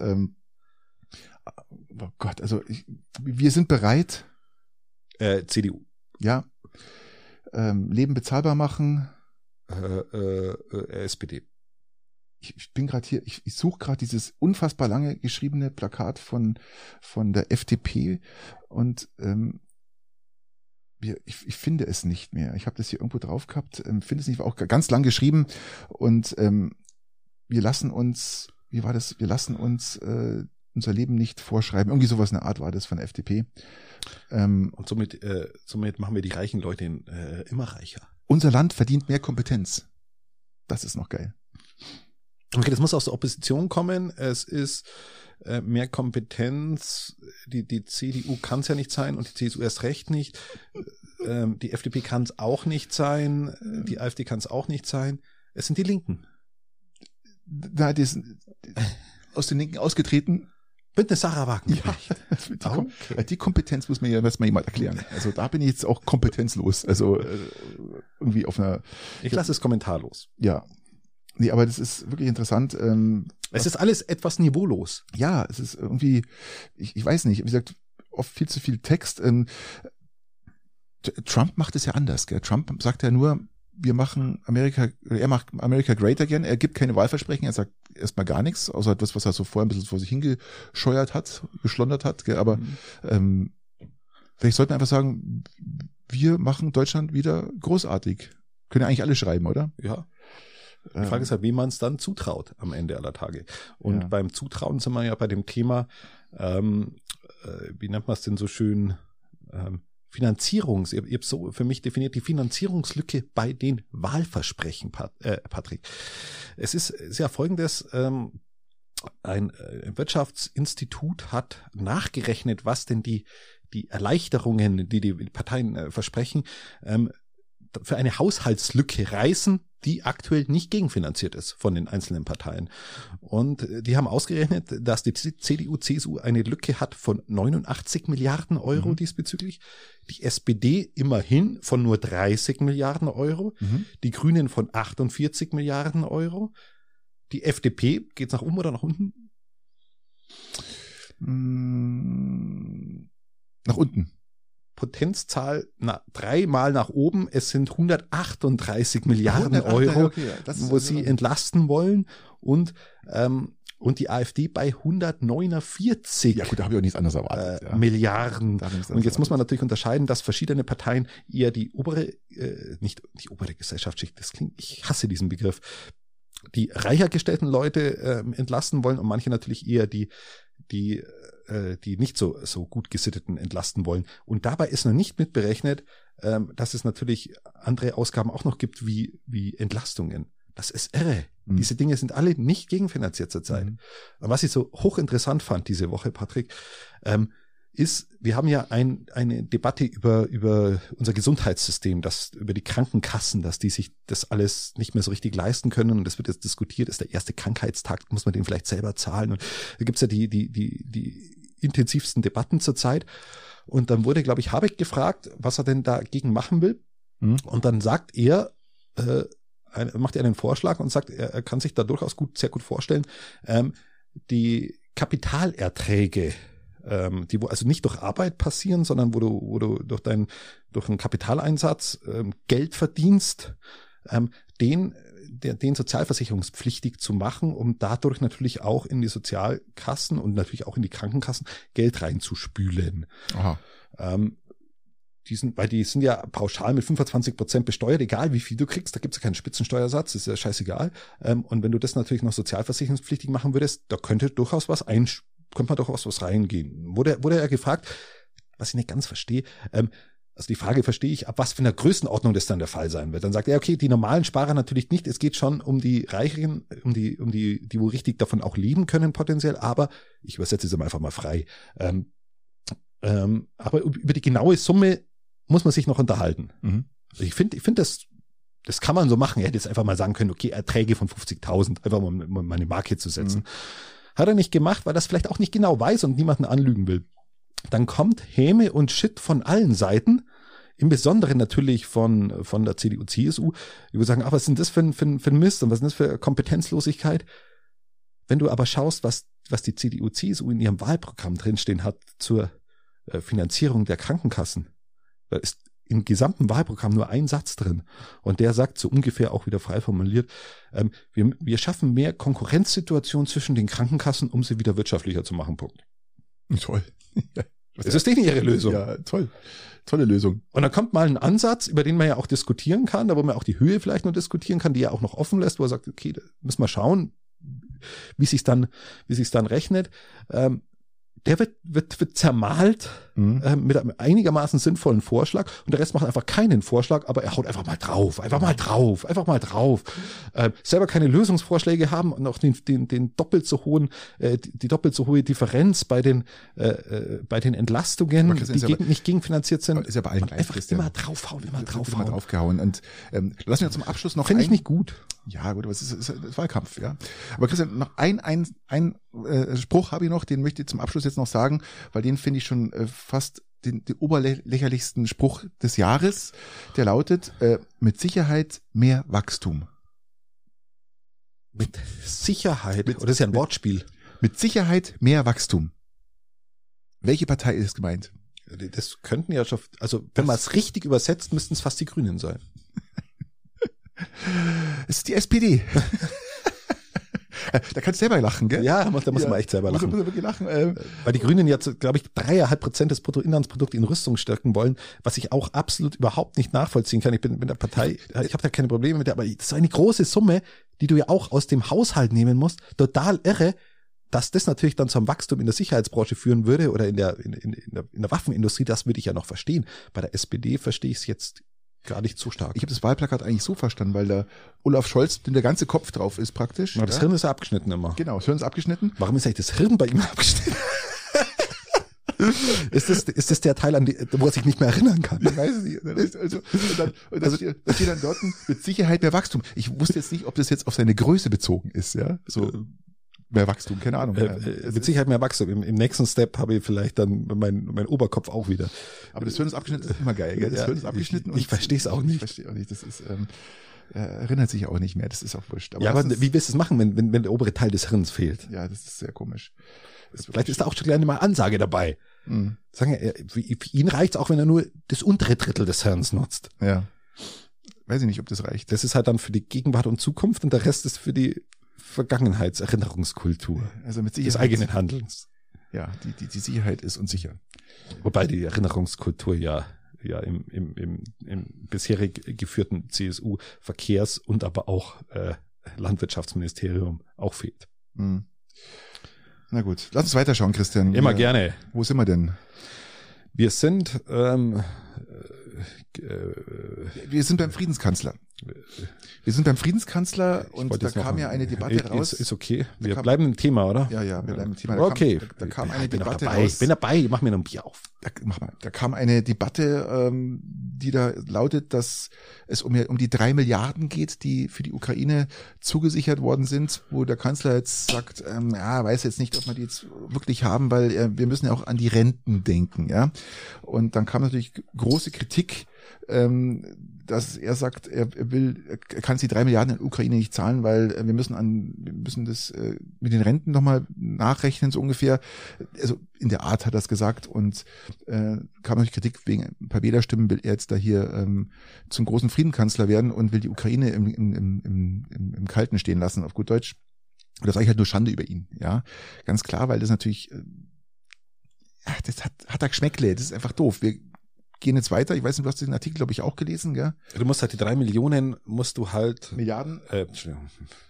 oh Gott, also wir sind bereit. CDU. Ja. Leben bezahlbar machen. SPD. Ich bin gerade hier, ich suche gerade dieses unfassbar lange geschriebene Plakat von der FDP und ich finde es nicht mehr. Ich habe das hier irgendwo drauf gehabt, finde es nicht, war auch ganz lang geschrieben und wir lassen uns, wie war das? Wir lassen uns unser Leben nicht vorschreiben. Irgendwie sowas in der Art war das von der FDP. Und somit machen wir die reichen Leute immer reicher. Unser Land verdient mehr Kompetenz. Das ist noch geil. Okay, das muss aus der Opposition kommen. Es ist mehr Kompetenz. Die CDU kann es ja nicht sein und die CSU erst recht nicht. Die FDP kann es auch nicht sein. Die AfD kann es auch nicht sein. Es sind die Linken. Da ist aus den Linken ausgetreten. Bündnis Sarah Wagenknecht. Ja, die Kompetenz muss mir ja erstmal jemand erklären. Also da bin ich jetzt auch kompetenzlos. Also irgendwie auf einer... Ich lasse es kommentarlos. Ja. Nee, aber das ist wirklich interessant. Es ist alles etwas niveaulos. Ja, es ist irgendwie, ich weiß nicht, wie gesagt, oft viel zu viel Text. Trump macht es ja anders. Gell? Trump sagt ja nur, er macht America great again. Er gibt keine Wahlversprechen, er sagt erstmal gar nichts, außer das, was er so vorher ein bisschen vor sich geschlondert hat. Gell? Aber vielleicht sollten wir einfach sagen, wir machen Deutschland wieder großartig. Können ja eigentlich alle schreiben, oder? Ja. Die Frage ist halt, wie man es dann zutraut am Ende aller Tage. Und beim Zutrauen sind wir ja bei dem Thema, wie nennt man es denn so schön, ich habe so für mich definiert, die Finanzierungslücke bei den Wahlversprechen, Patrick. Es ist ja folgendes, ein Wirtschaftsinstitut hat nachgerechnet, was denn die Erleichterungen, die Parteien versprechen, für eine Haushaltslücke reißen, die aktuell nicht gegenfinanziert ist von den einzelnen Parteien. Und die haben ausgerechnet, dass die CDU, CSU eine Lücke hat von 89 Milliarden Euro diesbezüglich, die SPD immerhin von nur 30 Milliarden Euro, die Grünen von 48 Milliarden Euro, die FDP, geht's nach oben oder nach unten? Nach unten. Potenzzahl dreimal nach oben. Es sind 138 Milliarden Euro, okay, wo sie entlasten wollen und die AfD bei 149 ja, gut, da habe ich auch nichts anderes erwartet, Milliarden. Und jetzt muss man natürlich unterscheiden, dass verschiedene Parteien eher die obere, nicht die obere Gesellschaftsschicht, ich hasse diesen Begriff, die reicher gestellten Leute entlasten wollen und manche natürlich eher die nicht so gut gesitteten entlasten wollen. Und dabei ist noch nicht mitberechnet, dass es natürlich andere Ausgaben auch noch gibt, wie Entlastungen. Das ist irre. Diese Dinge sind alle nicht gegenfinanziert zurzeit. Und was ich so hochinteressant fand diese Woche, Patrick, ist, wir haben ja eine Debatte über unser Gesundheitssystem, über die Krankenkassen, dass die sich das alles nicht mehr so richtig leisten können. Und das wird jetzt diskutiert, ist der erste Krankheitstag, muss man den vielleicht selber zahlen? Und da gibt's ja die intensivsten Debatten zurzeit. Und dann wurde, glaube ich, Habeck gefragt, was er denn dagegen machen will. Und dann sagt er, macht er einen Vorschlag und sagt, er kann sich da durchaus sehr gut vorstellen, die Kapitalerträge, die also nicht durch Arbeit passieren, sondern wo du durch einen Kapitaleinsatz Geld verdienst, den sozialversicherungspflichtig zu machen, um dadurch natürlich auch in die Sozialkassen und natürlich auch in die Krankenkassen Geld reinzuspülen. Aha. Weil die sind ja pauschal mit 25% besteuert, egal wie viel du kriegst, da gibt's ja keinen Spitzensteuersatz, ist ja scheißegal. Und wenn du das natürlich noch sozialversicherungspflichtig machen würdest, da könnte man durchaus was reingehen. Wurde er gefragt, was ich nicht ganz verstehe, also die Frage verstehe ich, ab was für einer Größenordnung das dann der Fall sein wird. Dann sagt er, okay, die normalen Sparer natürlich nicht, es geht schon um die Reicheren, um die wo richtig davon auch leben können potenziell, aber ich übersetze es einfach mal frei. Aber über die genaue Summe muss man sich noch unterhalten. Ich finde, das kann man so machen. Er hätte jetzt einfach mal sagen können, okay, Erträge von 50.000, einfach mal eine Marke zu setzen. Hat er nicht gemacht, weil das vielleicht auch nicht genau weiß und niemanden anlügen will. Dann kommt Häme und Shit von allen Seiten, im Besonderen natürlich von der CDU, CSU, die wo sagen, was ist denn das für ein Mist und was ist denn das für Kompetenzlosigkeit? Wenn du aber schaust, was die CDU, CSU in ihrem Wahlprogramm drinstehen hat zur Finanzierung der Krankenkassen, da ist im gesamten Wahlprogramm nur ein Satz drin. Und der sagt so ungefähr auch wieder frei formuliert, wir schaffen mehr Konkurrenzsituationen zwischen den Krankenkassen, um sie wieder wirtschaftlicher zu machen. Punkt. Toll. Das ist nicht ihre Lösung. Ja, toll. Tolle Lösung. Und dann kommt mal ein Ansatz, über den man ja auch diskutieren kann, da wo man auch die Höhe vielleicht noch diskutieren kann, die ja auch noch offen lässt, wo er sagt, okay, da müssen wir schauen, wie sich's dann rechnet. Der wird zermahlt mit einem einigermaßen sinnvollen Vorschlag und der Rest macht einfach keinen Vorschlag, aber er haut einfach mal drauf. Selber keine Lösungsvorschläge haben und auch den doppelt so hohen, die doppelt so hohe Differenz bei den Entlastungen, die nicht gegenfinanziert sind. Ist ja bei allen gleich, einfach immer draufhauen. Immer draufgehauen. Und lass mir zum Abschluss noch Finde ich nicht gut. Ja, gut, aber es ist Wahlkampf, ja. Aber Christian, noch ein Spruch habe ich noch, den möchte ich zum Abschluss jetzt noch sagen, weil den finde ich schon fast den oberlächerlichsten Spruch des Jahres. Der lautet, mit Sicherheit mehr Wachstum. Mit Sicherheit? Oder das ist ja ein Wortspiel. Mit Sicherheit mehr Wachstum. Welche Partei ist gemeint? Das könnten ja schon, also wenn man es richtig übersetzt, müssten es fast die Grünen sein. Es ist die SPD. Da kannst du selber lachen, gell? Ja, da muss man echt selber lachen. Muss man wirklich lachen. Weil die Grünen jetzt, glaube ich, 3,5% des Bruttoinlandsprodukts in Rüstung stärken wollen, was ich auch absolut überhaupt nicht nachvollziehen kann. Ich bin mit der Partei, ich habe da keine Probleme mit der, aber das ist eine große Summe, die du ja auch aus dem Haushalt nehmen musst. Total irre, dass das natürlich dann zum Wachstum in der Sicherheitsbranche führen würde oder in der Waffenindustrie, das würde ich ja noch verstehen. Bei der SPD verstehe ich es jetzt gar nicht so stark. Ich habe das Wahlplakat eigentlich so verstanden, weil da Olaf Scholz, denn der ganze Kopf drauf ist praktisch. Aber das Hirn ist ja abgeschnitten immer. Genau, das Hirn ist abgeschnitten. Warum ist eigentlich das Hirn bei ihm abgeschnitten? Ist das der Teil, wo er sich nicht mehr erinnern kann? Ich weiß es nicht. Und da steht dann dort mit Sicherheit mehr Wachstum. Ich wusste jetzt nicht, ob das jetzt auf seine Größe bezogen ist, ja. So mehr Wachstum, keine Ahnung. Mit Sicherheit mehr Wachstum. Im nächsten Step habe ich vielleicht dann mein Oberkopf auch wieder. Aber das Hirn ist abgeschnitten, ist immer geil, gell? Das Hirn ist abgeschnitten. Ich verstehe es auch nicht. Ich verstehe auch nicht. Das ist, erinnert sich auch nicht mehr. Das ist auch wurscht. Aber wie willst du es machen, wenn der obere Teil des Hirns fehlt? Ja, das ist sehr komisch. Vielleicht ist da auch schon gleich mal Ansage dabei. Sagen, für ihn reicht's auch, wenn er nur das untere Drittel des Hirns nutzt. Ja. Weiß ich nicht, ob das reicht. Das ist halt dann für die Gegenwart und Zukunft und der Rest ist für die Vergangenheitserinnerungskultur. Also mit Sicherheit. Des eigenen Handelns. Ja, die Sicherheit ist unsicher. Wobei die Erinnerungskultur ja im bisherig geführten CSU Verkehrs- und aber auch Landwirtschaftsministerium auch fehlt. Na gut, lass uns weiterschauen, Christian. Immer gerne. Wo sind wir denn? Wir sind Wir sind beim Friedenskanzler. Und da kam ja eine Debatte raus. Ist okay. Wir bleiben im Thema, oder? Ja, wir bleiben im Thema. Da kam eine Debatte raus. Ich bin dabei, mach mir noch ein Bier auf. Da kam eine Debatte, die da lautet, dass es um die 3 Milliarden geht, die für die Ukraine zugesichert worden sind, wo der Kanzler jetzt sagt, weiß jetzt nicht, ob wir die jetzt wirklich haben, weil wir müssen ja auch an die Renten denken, ja. Und dann kam natürlich große Kritik, dass er sagt, er kann die 3 Milliarden in der Ukraine nicht zahlen, weil wir müssen das mit den Renten nochmal nachrechnen, so ungefähr. Also in der Art hat er es gesagt und kam natürlich Kritik wegen ein paar Wählerstimmen, will er jetzt da hier zum großen Friedenkanzler werden und will die Ukraine im Kalten stehen lassen, auf gut Deutsch. Und das ist eigentlich halt nur Schande über ihn, ja. Ganz klar, weil das natürlich, das hat da Geschmäckle, das ist einfach doof. Wir gehen jetzt weiter. Ich weiß nicht, du hast den Artikel, glaube ich, auch gelesen, gell? Du musst halt die 3 Millionen Milliarden? Entschuldigung.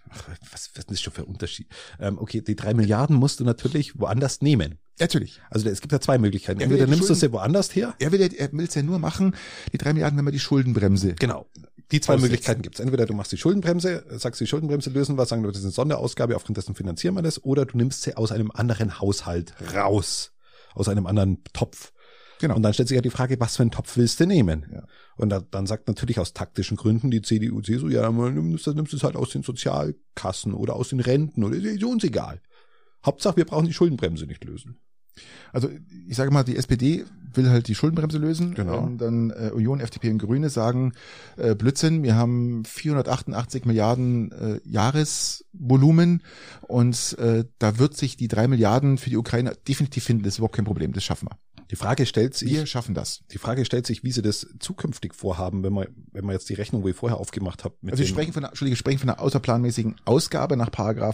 Was ist das schon für ein Unterschied? Okay, die 3 Milliarden musst du natürlich woanders nehmen. Natürlich. Also es gibt ja 2 Möglichkeiten. Entweder nimmst du sie woanders her. Er will es ja nur machen, die 3 Milliarden, wenn man die Schuldenbremse. Genau. Die 2 Möglichkeiten gibt's. Entweder du machst die Schuldenbremse, sagst die Schuldenbremse lösen wir, sagen wir, das ist eine Sonderausgabe, aufgrund dessen finanzieren wir das, oder du nimmst sie aus einem anderen Haushalt raus. Aus einem anderen Topf. Genau. Und dann stellt sich ja die Frage, was für einen Topf willst du nehmen? Ja. Und dann sagt natürlich aus taktischen Gründen die CDU, CSU, ja, dann nimmst du es halt aus den Sozialkassen oder aus den Renten oder ist uns egal. Hauptsache, wir brauchen die Schuldenbremse nicht lösen. Also ich sage mal, die SPD will halt die Schuldenbremse lösen. Genau. Dann Union, FDP und Grüne sagen, Blödsinn, wir haben 488 Milliarden Jahresvolumen und da wird sich die 3 Milliarden für die Ukraine definitiv finden. Das ist überhaupt kein Problem, das schaffen wir. Die Frage stellt sich, wir schaffen das. Die Frage stellt sich, wie sie das zukünftig vorhaben, wenn man jetzt die Rechnung, wo ich vorher aufgemacht habe. Also wir sprechen von einer außerplanmäßigen Ausgabe nach Paragraph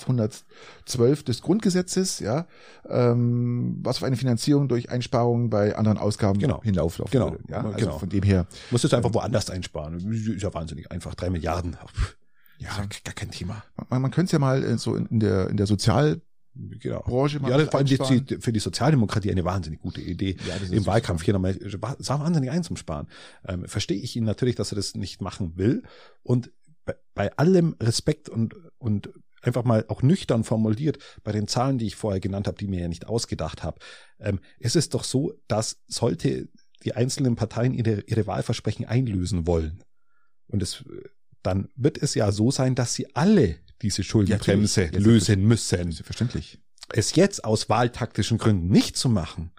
112 des Grundgesetzes, ja, was auf eine Finanzierung durch Einsparungen bei anderen Ausgaben hinlaufen würde. Ja? Also genau. Von dem her. Musst du es einfach woanders einsparen. Ist ja wahnsinnig einfach. 3 Milliarden. Ja, gar kein Thema. Man könnte es ja mal so in der Sozialbranche mal. Ja, das war für die Sozialdemokratie eine wahnsinnig gute Idee. Ja, im Wahlkampf hier nochmal, sah wahnsinnig ein zum Sparen. Verstehe ich ihn natürlich, dass er das nicht machen will. Und bei allem Respekt und einfach mal auch nüchtern formuliert, bei den Zahlen, die ich vorher genannt habe, die mir ja nicht ausgedacht habe, ist es doch so, dass sollte die einzelnen Parteien ihre Wahlversprechen einlösen wollen. Und dann wird es ja so sein, dass sie alle diese Schuldenbremse lösen müssen. Verständlich. Es jetzt aus wahltaktischen Gründen nicht zu machen,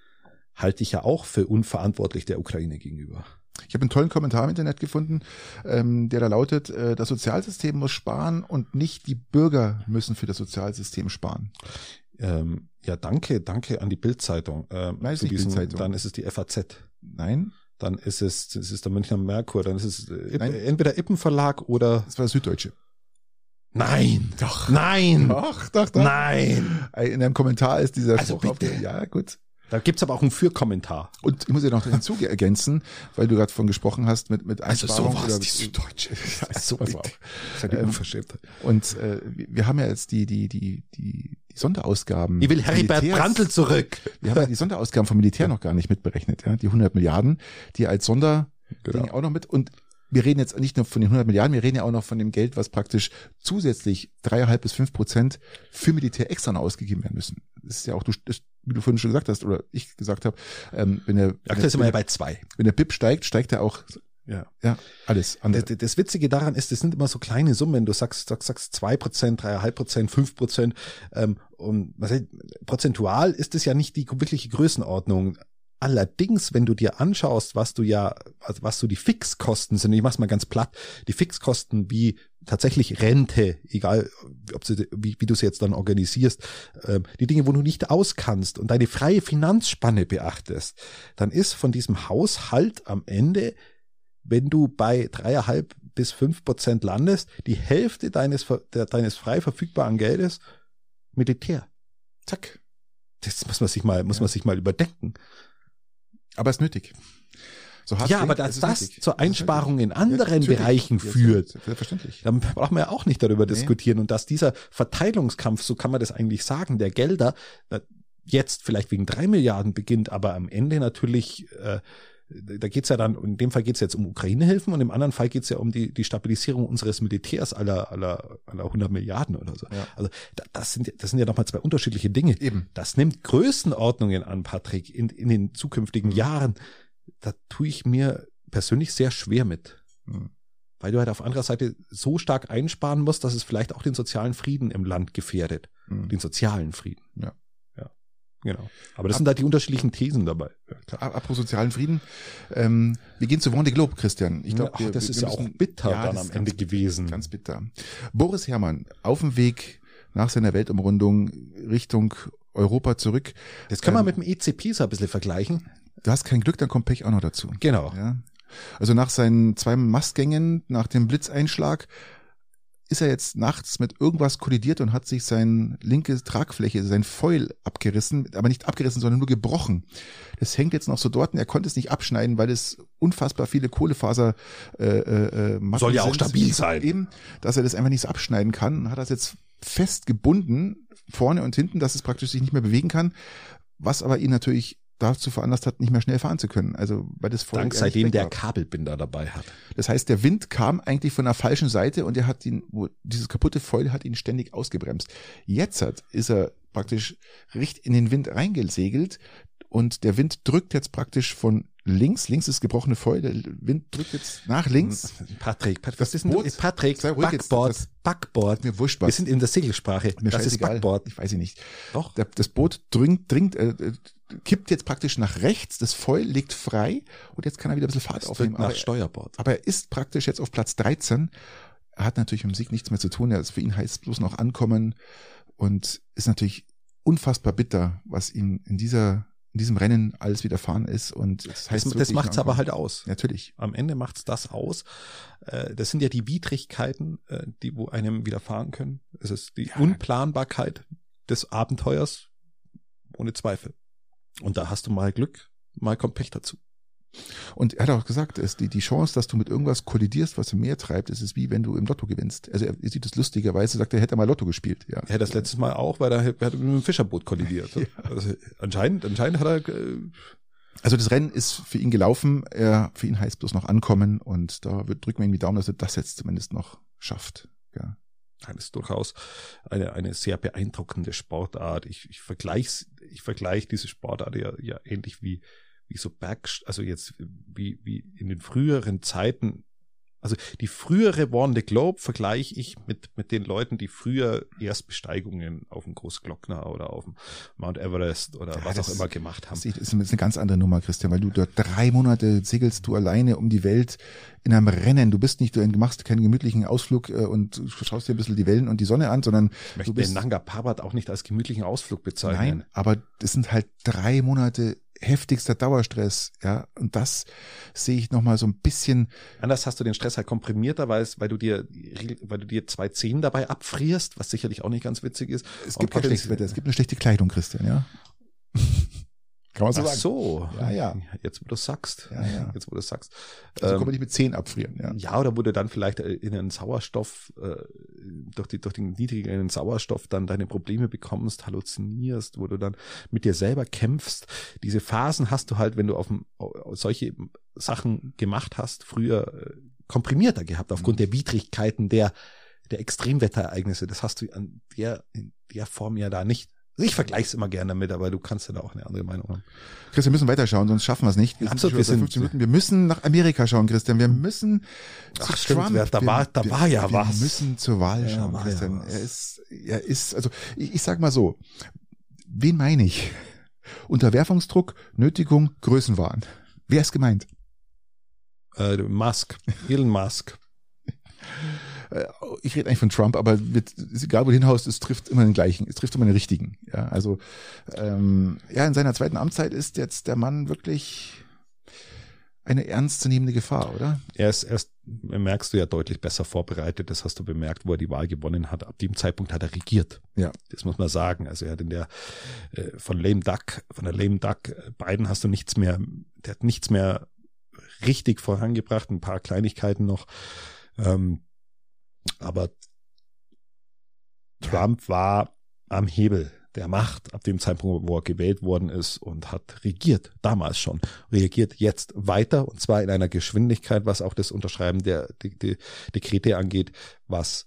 halte ich ja auch für unverantwortlich der Ukraine gegenüber. Ich habe einen tollen Kommentar im Internet gefunden, der da lautet, das Sozialsystem muss sparen und nicht die Bürger müssen für das Sozialsystem sparen. Ja, danke an die Bild-Zeitung. Nein, ist nicht Bild-Zeitung. Dann ist es die FAZ. Nein. Dann ist es der Münchner Merkur, dann ist es entweder Ippen Verlag oder... Das war Süddeutsche. Nein. Doch. Nein. Doch. Nein. In einem Kommentar ist dieser Spruch bitte. Ja, gut. Da gibt's aber auch einen Für-Kommentar. Und ich muss ja noch dazu ergänzen, weil du gerade von gesprochen hast mit Also Einsparung. so was, die Süddeutsche. So bitte. Das ist halt unverschämt. Und wir haben ja jetzt die Sonderausgaben. Ich will Heribert Brandl zurück. Wir haben ja die Sonderausgaben vom Militär noch gar nicht mitberechnet, ja, die 100 Milliarden, die als Sonderding auch noch mit. Und wir reden jetzt nicht nur von den 100 Milliarden, wir reden ja auch noch von dem Geld, was praktisch zusätzlich 3,5 bis 5% für Militär extra noch ausgegeben werden müssen. Das ist ja auch, wie du vorhin schon gesagt hast, oder ich gesagt habe, aktuell sind wir ja bei 2. Wenn der BIP steigt er auch. Ja, alles andere. Das Witzige daran ist, das sind immer so kleine Summen. Du sagst 2%, 3,5%, 5%. Und prozentual ist es ja nicht die wirkliche Größenordnung. Allerdings, wenn du dir anschaust, was so die Fixkosten sind, ich mach's mal ganz platt, die Fixkosten wie tatsächlich Rente, egal wie du sie jetzt dann organisierst, die Dinge, wo du nicht auskannst und deine freie Finanzspanne beachtest, dann ist von diesem Haushalt am Ende, wenn du bei 3,5 bis 5% landest, die Hälfte deines frei verfügbaren Geldes Militär. Zack. Das muss man sich mal überdenken. Aber es ist nötig. So hart aber dass das zur Einsparung in anderen Bereichen führt, selbstverständlich. Dann brauchen wir ja auch nicht darüber diskutieren. Und dass dieser Verteilungskampf, so kann man das eigentlich sagen, der Gelder jetzt vielleicht wegen 3 Milliarden beginnt, aber am Ende natürlich da geht's ja dann, in dem Fall geht's jetzt um Ukraine-Hilfen und im anderen Fall geht's ja um die Stabilisierung unseres Militärs aller 100 Milliarden oder so. Ja. Also das sind ja nochmal zwei unterschiedliche Dinge. Eben. Das nimmt Größenordnungen an, Patrick, in den zukünftigen Jahren. Da tue ich mir persönlich sehr schwer mit. Weil du halt auf anderer Seite so stark einsparen musst, dass es vielleicht auch den sozialen Frieden im Land gefährdet. Den sozialen Frieden. Ja. Genau. Aber das sind halt die unterschiedlichen Thesen dabei. Ja, klar. Apropos sozialen Frieden. Wir gehen zu Vendée Globe, Christian. Ich glaube, das ist ja auch bitter dann am Ende gewesen. Ganz bitter. Boris Herrmann, auf dem Weg nach seiner Weltumrundung Richtung Europa zurück. Das kann man mit dem ECP so ein bisschen vergleichen. Du hast kein Glück, dann kommt Pech auch noch dazu. Genau. Ja. Also nach seinen 2 Mastgängen, nach dem Blitzeinschlag, ist er jetzt nachts mit irgendwas kollidiert und hat sich seine linke Tragfläche, sein Foil abgerissen, aber nicht abgerissen, sondern nur gebrochen. Das hängt jetzt noch so dort und er konnte es nicht abschneiden, weil es unfassbar viele Kohlefaser soll ja auch stabil sein. Eben, dass er das einfach nicht so abschneiden kann, hat das jetzt fest gebunden, vorne und hinten, dass es praktisch sich nicht mehr bewegen kann, was aber ihn natürlich dazu veranlasst hat, nicht mehr schnell fahren zu können. Also weil das Foil Dank seitdem der Kabelbinder dabei hat. Das heißt, der Wind kam eigentlich von der falschen Seite und er hat dieses kaputte Foil hat ihn ständig ausgebremst. Jetzt ist er praktisch richtig in den Wind reingesegelt und der Wind drückt jetzt praktisch von links ist gebrochene Foil, der Wind drückt jetzt nach links. Patrick, was ist denn das? Patrick, Backboard. Mir wurscht was. Wir sind in der Segelsprache. Das ist Backboard. Ich weiß nicht. Doch. Das Boot kippt jetzt praktisch nach rechts, das Foil liegt frei und jetzt kann er wieder ein bisschen Fahrt aufnehmen. Nach Steuerbord. Aber er ist praktisch jetzt auf Platz 13. Er hat natürlich im Sieg nichts mehr zu tun. Für ihn heißt es bloß noch ankommen und ist natürlich unfassbar bitter, was ihm in diesem Rennen alles widerfahren ist. Und das heißt, das macht's aber halt aus. Natürlich. Am Ende macht's das aus. Das sind ja die Widrigkeiten, wo einem widerfahren können. Es ist die Unplanbarkeit des Abenteuers, ohne Zweifel. Und da hast du mal Glück, mal kommt Pech dazu. Und er hat auch gesagt, die Chance, dass du mit irgendwas kollidierst, was im Meer treibt, ist es wie wenn du im Lotto gewinnst. Also er sieht es lustigerweise, sagt er hätte mal Lotto gespielt. Ja, er hat das letztes Mal auch, weil er hat mit einem Fischerboot kollidiert. Ja. Also anscheinend hat er... Also das Rennen ist für ihn gelaufen, für ihn heißt bloß noch ankommen und da drücken wir ihm die Daumen, dass er das jetzt zumindest noch schafft. Ja. Das ist durchaus eine sehr beeindruckende Sportart. Ich vergleiche diese Sportart ja ähnlich wie so also jetzt wie in den früheren Zeiten. Also die frühere Vendée Globe vergleiche ich mit den Leuten, die früher Erstbesteigungen auf dem Großglockner oder auf dem Mount Everest oder was auch immer gemacht haben. Das ist eine ganz andere Nummer, Christian, weil du dort 3 Monate segelst du alleine um die Welt in einem Rennen. Du machst keinen gemütlichen Ausflug und schaust dir ein bisschen die Wellen und die Sonne an, sondern ich möchte den Nanga Parbat auch nicht als gemütlichen Ausflug bezeichnen. Nein, aber das sind halt 3 Monate heftigster Dauerstress, ja, und das sehe ich nochmal so ein bisschen. Anders hast du den Stress halt komprimierter, weil du dir 2 Zehen dabei abfrierst, was sicherlich auch nicht ganz witzig ist. Es gibt kein schlechtes Wetter, es gibt eine schlechte Kleidung, Christian, ja. Kann man so sagen. Ach so. Ja. Jetzt, wo du sagst. Ja. Jetzt, wo du sagst. Also kann man nicht mit Zehen abfrieren, ja. Ja, oder wo du dann vielleicht in einen Sauerstoff, durch den niedrigen Sauerstoff dann deine Probleme bekommst, halluzinierst, wo du dann mit dir selber kämpfst. Diese Phasen hast du halt, wenn du solche Sachen gemacht hast, früher komprimierter gehabt, aufgrund der Widrigkeiten der Extremwetterereignisse. Das hast du in der Form ja da nicht. Also ich vergleiche es immer gerne damit, aber du kannst ja da auch eine andere Meinung haben. Christian, wir müssen weiterschauen, sonst schaffen wir es nicht. Wir sind 15 Minuten. Wir müssen nach Amerika schauen, Christian. Wir müssen zu Trump. Da war ja was. Wir müssen zur Wahl schauen, Christian. Er ist, also ich sag mal so, wen meine ich? Unterwerfungsdruck, Nötigung, Größenwahn. Wer ist gemeint? Elon Musk. Ich rede eigentlich von Trump, aber ist egal, wo du hinhaust, es trifft immer den gleichen, es trifft immer den richtigen. Ja, also in seiner 2. Amtszeit ist jetzt der Mann wirklich eine ernstzunehmende Gefahr, oder? Er ist merkst du ja deutlich besser vorbereitet. Das hast du bemerkt, wo er die Wahl gewonnen hat. Ab dem Zeitpunkt hat er regiert. Ja. Das muss man sagen. Also er hat von der Lame Duck, Biden hast du nichts mehr, der hat nichts mehr richtig vorangebracht, ein paar Kleinigkeiten noch. Aber Trump war am Hebel. der Macht ab dem Zeitpunkt, wo er gewählt worden ist und hat regiert, damals schon, reagiert jetzt weiter und zwar in einer Geschwindigkeit, was auch das Unterschreiben der Dekrete angeht, was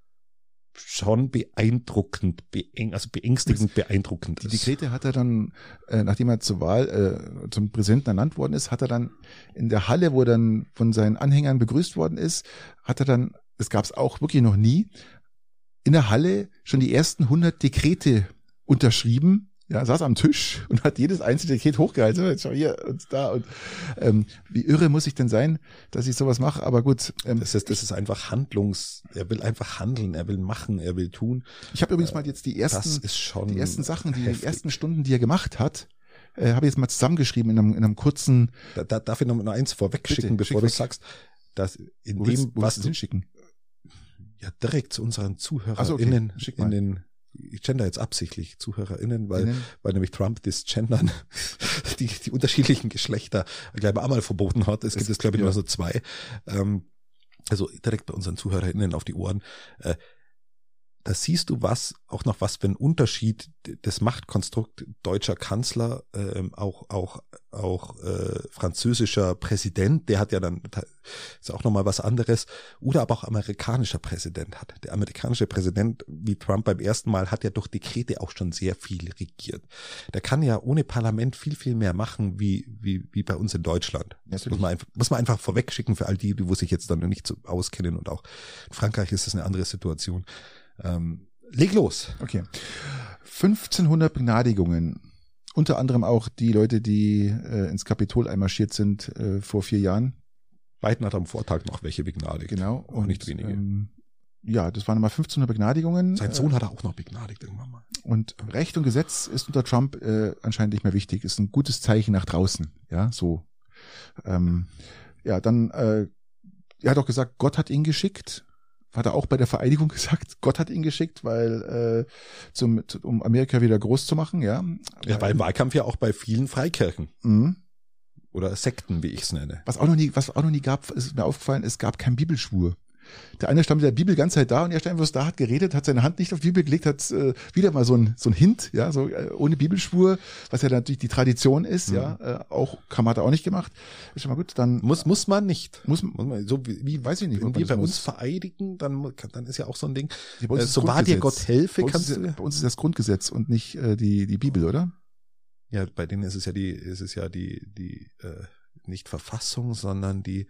schon beeindruckend, also beängstigend beeindruckend ist. Die Dekrete hat er dann, nachdem er zur Wahl zum Präsidenten ernannt worden ist, hat er dann in der Halle, wo er dann von seinen Anhängern begrüßt worden ist, hat er dann, das gab es auch wirklich noch nie, in der Halle schon die ersten 100 Dekrete unterschrieben, ja, saß am Tisch und hat jedes einzelne Dekret hochgehalten. Jetzt schau hier und da und wie irre muss ich denn sein, dass ich sowas mache? Aber gut. Das ist einfach er will einfach handeln, er will machen, er will tun. Ich habe übrigens mal jetzt die ersten Sachen, die ersten Stunden, die er gemacht hat, habe ich jetzt mal zusammengeschrieben in einem kurzen. Darf ich noch eins vorwegschicken, bevor du sagst, dass in dem, was du hinschicken? Ja, direkt zu unseren ZuhörerInnen ich gender jetzt absichtlich ZuhörerInnen, weil nämlich Trump das Gendern, die unterschiedlichen Geschlechter gleich mal einmal verboten hat. Es gibt jetzt, glaube ich, nur so 2. Also direkt bei unseren ZuhörerInnen auf die Ohren. Da siehst du was für ein Unterschied des Machtkonstrukt deutscher Kanzler, auch französischer Präsident, der hat ja dann, ist auch nochmal was anderes, oder aber auch amerikanischer Präsident hat. Der amerikanische Präsident, wie Trump beim ersten Mal, hat ja durch Dekrete auch schon sehr viel regiert. Der kann ja ohne Parlament viel, viel mehr machen, wie bei uns in Deutschland. Das muss man einfach vorwegschicken für all die sich jetzt dann nicht so auskennen, und auch in Frankreich ist das eine andere Situation. Leg los. Okay. 1500 Begnadigungen. Unter anderem auch die Leute, die ins Kapitol einmarschiert sind vor 4 Jahren. Biden hat am Vortag noch welche begnadigt. Genau. Und nicht wenige. Ja, das waren mal 1500 Begnadigungen. Sein Sohn hat er auch noch begnadigt irgendwann mal. Und Recht und Gesetz ist unter Trump anscheinend nicht mehr wichtig. Ist ein gutes Zeichen nach draußen. Ja, so. Ja, dann, er hat auch gesagt, Gott hat ihn geschickt. Hat er auch bei der Vereidigung gesagt, Gott hat ihn geschickt, weil um Amerika wieder groß zu machen, ja. Ja, weil im Wahlkampf ja auch bei vielen Freikirchen. Mhm. Oder Sekten, wie ich es nenne. Was auch noch nie gab, ist mir aufgefallen, es gab keinen Bibelschwur. Der eine stand mit der Bibel die ganze Zeit da und er stand einfach da, hat geredet, hat seine Hand nicht auf die Bibel gelegt, hat wieder mal so ein Hint, ja, so ohne Bibelschwur, was ja natürlich die Tradition ist, ja, auch hat er auch nicht gemacht. Ist schon mal gut, dann muss man nicht. Muss man so wie weiß ich nicht, wenn wir bei uns vereidigen, dann ist ja auch so ein Ding. So wahr dir Gott helfe, bei uns ist das Grundgesetz und nicht die Bibel, oder? Ja, bei denen ist es ja die nicht Verfassung, sondern die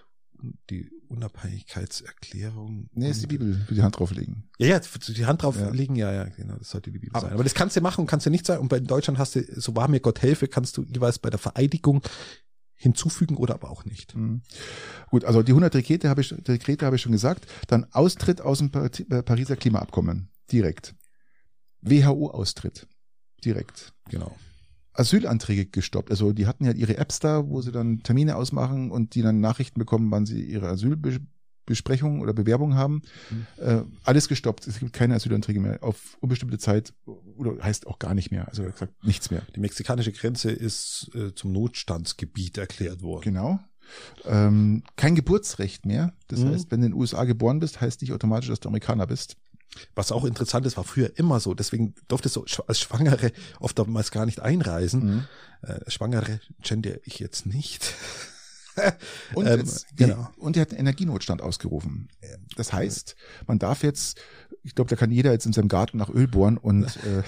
Unabhängigkeitserklärung. Nee, ist die Bibel, für die Hand drauflegen. Ja, die Hand drauflegen, ja, genau, das sollte die Bibel sein. Aber das kannst du machen und kannst du nicht sein. Und bei Deutschland hast du, so wahr mir Gott helfe, kannst du jeweils bei der Vereidigung hinzufügen oder aber auch nicht. Mhm. Gut, also die 100 Dekrete habe ich schon gesagt. Dann Austritt aus dem Pariser Klimaabkommen. Direkt. WHO-Austritt. Direkt. Genau. Asylanträge gestoppt. Also die hatten ja ihre Apps da, wo sie dann Termine ausmachen und die dann Nachrichten bekommen, wann sie ihre Asylbesprechung oder Bewerbung haben. Alles gestoppt. Es gibt keine Asylanträge mehr auf unbestimmte Zeit oder heißt auch gar nicht mehr. Also er hat gesagt, nichts mehr. Die mexikanische Grenze ist zum Notstandsgebiet erklärt worden. Genau. Kein Geburtsrecht mehr. Das heißt, wenn du in den USA geboren bist, heißt nicht automatisch, dass du Amerikaner bist. Was auch interessant ist, war früher immer so. Deswegen durftest du als Schwangere oftmals gar nicht einreisen. Schwangere gender ich jetzt nicht. Und genau. Und er hat einen Energienotstand ausgerufen. Das heißt, man darf jetzt, ich glaube, da kann jeder jetzt in seinem Garten nach Öl bohren und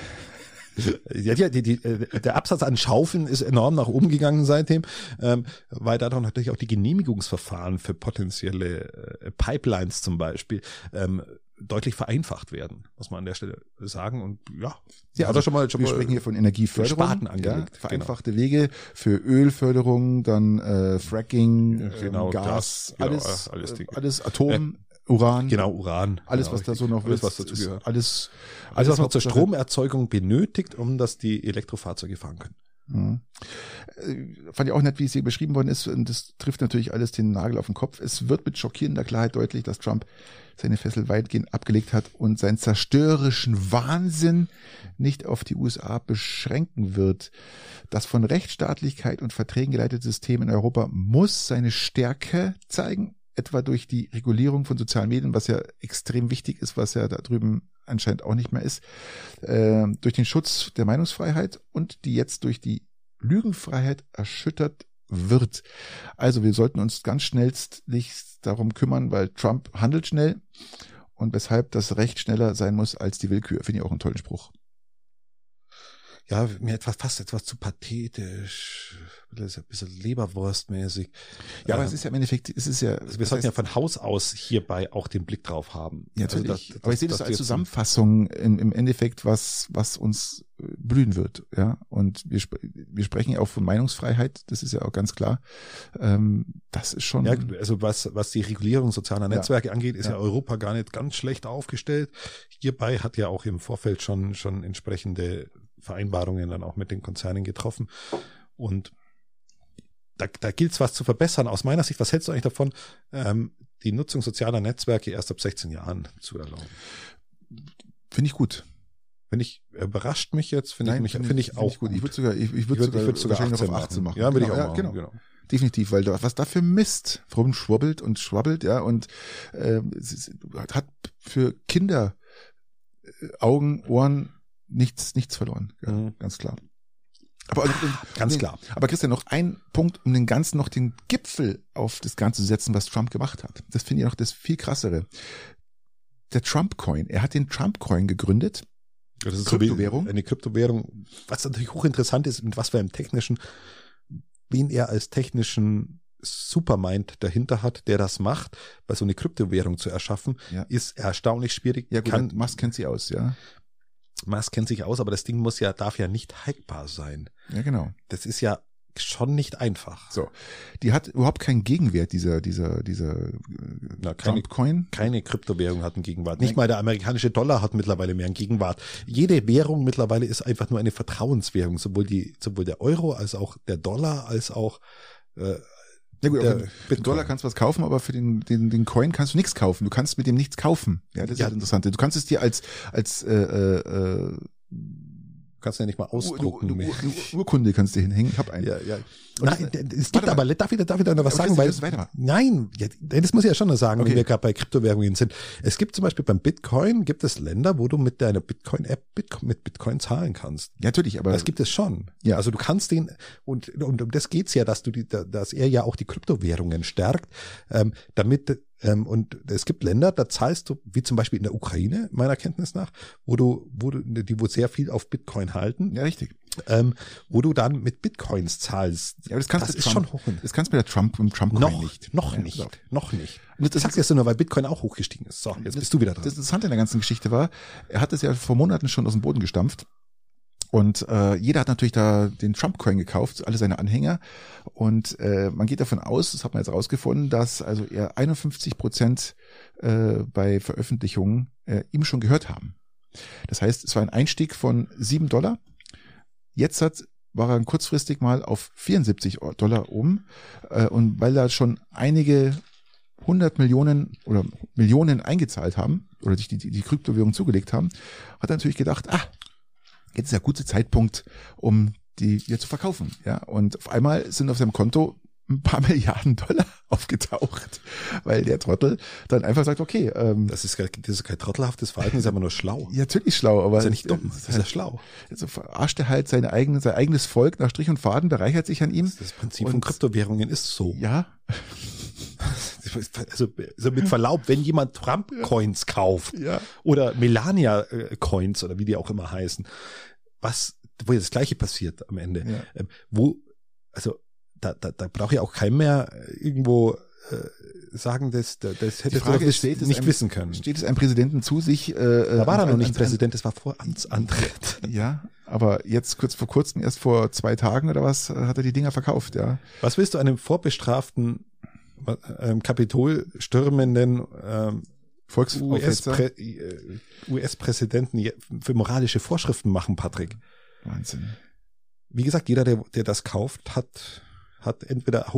der Absatz an Schaufeln ist enorm nach oben gegangen seitdem, weil dadurch natürlich auch die Genehmigungsverfahren für potenzielle Pipelines zum Beispiel deutlich vereinfacht werden, muss man an der Stelle sagen. Und ja, also wir sprechen hier von Energieförderung, Spaten angelegt, vereinfachte Wege für Ölförderung, dann Fracking, Gas, alles Atom. Uran. Genau, Uran. Alles, was da so noch alles, was dazu gehört. Alles, was man zur Stromerzeugung benötigt, um dass die Elektrofahrzeuge fahren können. Fand ich auch nett, wie es hier beschrieben worden ist. Und das trifft natürlich alles den Nagel auf den Kopf. Es wird mit schockierender Klarheit deutlich, dass Trump seine Fessel weitgehend abgelegt hat und seinen zerstörerischen Wahnsinn nicht auf die USA beschränken wird. Das von Rechtsstaatlichkeit und Verträgen geleitete System in Europa muss seine Stärke zeigen, etwa durch die Regulierung von sozialen Medien, was ja extrem wichtig ist, was ja da drüben anscheinend auch nicht mehr ist, durch den Schutz der Meinungsfreiheit und die jetzt durch die Lügenfreiheit erschüttert wird. Also wir sollten uns ganz schnellstens darum kümmern, weil Trump handelt schnell und weshalb das Recht schneller sein muss als die Willkür. Finde ich auch einen tollen Spruch. Ja, mir fast etwas zu pathetisch, ein bisschen leberwurstmäßig. Ja, aber es ist ja im Endeffekt, also wir sollten ja von Haus aus hierbei auch den Blick drauf haben. Ja, natürlich. Also aber ich sehe das als Zusammenfassung im Endeffekt, was uns blühen wird, ja. Und wir sprechen ja auch von Meinungsfreiheit, das ist ja auch ganz klar. Das ist schon. Ja, also was die Regulierung sozialer Netzwerke angeht, ist ja Europa gar nicht ganz schlecht aufgestellt. Hierbei hat ja auch im Vorfeld schon entsprechende Vereinbarungen dann auch mit den Konzernen getroffen. Und da gilt es was zu verbessern. Aus meiner Sicht, was hältst du eigentlich davon, die Nutzung sozialer Netzwerke erst ab 16 Jahren zu erlauben? Finde ich gut. Überrascht mich jetzt, finde ich auch gut. Ich würde sogar wahrscheinlich noch auf 18 machen. Ja, würde ich auch machen. Genau. Definitiv, weil was da für Mist rumschwubbelt und schwabbelt, ja, und hat für Kinder Augen, Ohren nichts verloren. Ja, ganz klar. Aber ganz klar. Aber Christian, noch ein Punkt, um den Ganzen noch den Gipfel auf das Ganze zu setzen, was Trump gemacht hat. Das finde ich noch das viel krassere. Der Trump-Coin. Er hat den Trump-Coin gegründet. Das ist Kryptowährung. Eine Kryptowährung, was natürlich hochinteressant ist, mit was für einem wen er als technischen Supermind dahinter hat, der das macht, weil so eine Kryptowährung zu erschaffen, ist erstaunlich schwierig. Ja, gut, Musk kennt sie aus, ja. Musk kennt sich aus, aber das Ding darf ja nicht hackbar sein. Ja, genau. Das ist ja schon nicht einfach. So. Die hat überhaupt keinen Gegenwert, dieser Trump-Coin. Keine Kryptowährung hat einen Gegenwart. Nicht mal der amerikanische Dollar hat mittlerweile mehr einen Gegenwart. Jede Währung mittlerweile ist einfach nur eine Vertrauenswährung. Sowohl der Euro als auch der Dollar als auch, ja gut, aber für den Dollar kannst du was kaufen, aber für den Coin kannst du nichts kaufen. Du kannst mit dem nichts kaufen. Ja, das ist das Interessante. Du kannst es dir als kannst du ja nicht mal ausdrucken. Eine Urkunde kannst du hinhängen. Ich hab einen. Ja. Nein, es gibt aber, darf ich da noch was sagen? Weil, nein, das muss ich ja schon noch sagen, wenn wir gerade bei Kryptowährungen sind. Es gibt zum Beispiel beim Bitcoin, gibt es Länder, wo du mit deiner Bitcoin-App mit Bitcoin zahlen kannst. Ja, natürlich, aber. Das gibt es schon. Ja. Also du kannst und um das geht's ja, dass er ja auch die Kryptowährungen stärkt, und es gibt Länder, da zahlst du, wie zum Beispiel in der Ukraine, meiner Kenntnis nach, wo sehr viel auf Bitcoin halten. Ja, richtig. Wo du dann mit Bitcoins zahlst. Ja, aber das ist schon hoch. Das kannst du mit dem Trump-Coin nicht. Noch nicht. Und das sagst du nur, weil Bitcoin auch hochgestiegen ist. So, jetzt bist du wieder dran. Das Interessante in der ganzen Geschichte war, er hat es ja vor Monaten schon aus dem Boden gestampft. Und jeder hat natürlich da den Trump-Coin gekauft, alle seine Anhänger. Und man geht davon aus, das hat man jetzt rausgefunden, dass also eher 51% bei Veröffentlichungen ihm schon gehört haben. Das heißt, es war ein Einstieg von $7. Jetzt war er kurzfristig mal auf $74 oben. Und weil da schon einige 100 Millionen oder Millionen eingezahlt haben oder sich die Kryptowährung zugelegt haben, hat er natürlich gedacht, jetzt ist der gute Zeitpunkt, um die wieder zu verkaufen. Ja, und auf einmal sind auf seinem Konto ein paar Milliarden $, aufgetaucht, weil der Trottel dann einfach sagt, okay. Das ist kein trottelhaftes Verhalten, das ist aber nur schlau. Ja, natürlich schlau, aber. Das ist ja nicht dumm, das ist ja schlau. Also verarscht er halt sein eigenes Volk nach Strich und Faden, bereichert sich an ihm. Das Prinzip von Kryptowährungen ist so. Ja. Also mit Verlaub, wenn jemand Trump-Coins kauft oder Melania-Coins oder wie die auch immer heißen, wo ja das Gleiche passiert am Ende, da braucht ja auch kein mehr irgendwo sagen, das hätte er nicht wissen können. Steht es einem Präsidenten zu, sich da war er noch nicht Präsident, das war vor Amtsantritt. Ja, aber jetzt vor kurzem, erst vor 2 Tagen oder was, hat er die Dinger verkauft, ja. Was willst du einem vorbestraften Kapitol stürmenden US-Präsidenten für moralische Vorschriften machen, Patrick? Wahnsinn. Wie gesagt, jeder, der das kauft, hat entweder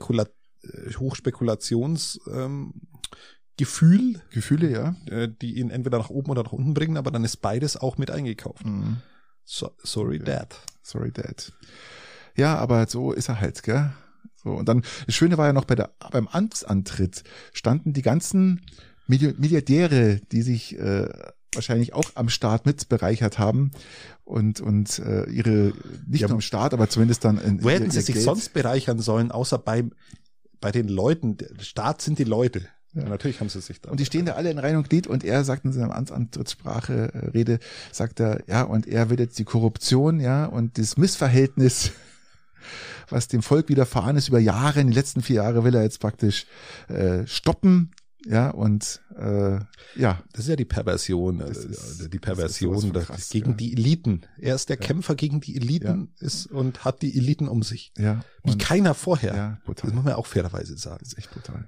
Gefühle, ja, die ihn entweder nach oben oder nach unten bringen, aber dann ist beides auch mit eingekauft. Mhm. Sorry, Dad. Sorry, Dad. Ja, aber so ist er halt, gell? So, und dann, das Schöne war ja noch beim Amtsantritt standen die ganzen Milliardäre, die sich wahrscheinlich auch am Start mit bereichert haben und ihre, nicht nur am Start, aber zumindest dann wo hätten sie sich sonst bereichern sollen, außer bei den Leuten. Der Staat sind die Leute. Ja, natürlich haben sie sich da. Und die stehen da alle in Reihe und Glied und er sagt in seiner Rede, sagt er, ja, und er will jetzt die Korruption, ja, und das Missverhältnis, was dem Volk widerfahren ist über Jahre, in den letzten 4 Jahre will er jetzt praktisch stoppen, ja, und ja. Das ist ja die Perversion, die Perversion krass, gegen die Eliten. Er ist der Kämpfer gegen die Eliten und hat die Eliten um sich. Ja. Wie keiner vorher. Ja, brutal. Das muss man auch fairerweise sagen. Das ist echt brutal.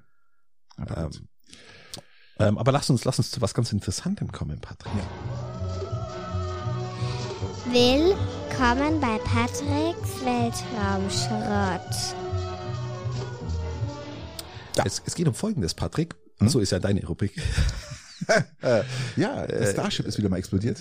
Aber lass uns zu was ganz Interessantem kommen, Patrick. Ja. Willkommen bei Patricks Weltraumschrott. Ja. Es geht um Folgendes, Patrick. So ist ja deine Rubrik. Ja, das Starship ist wieder mal explodiert.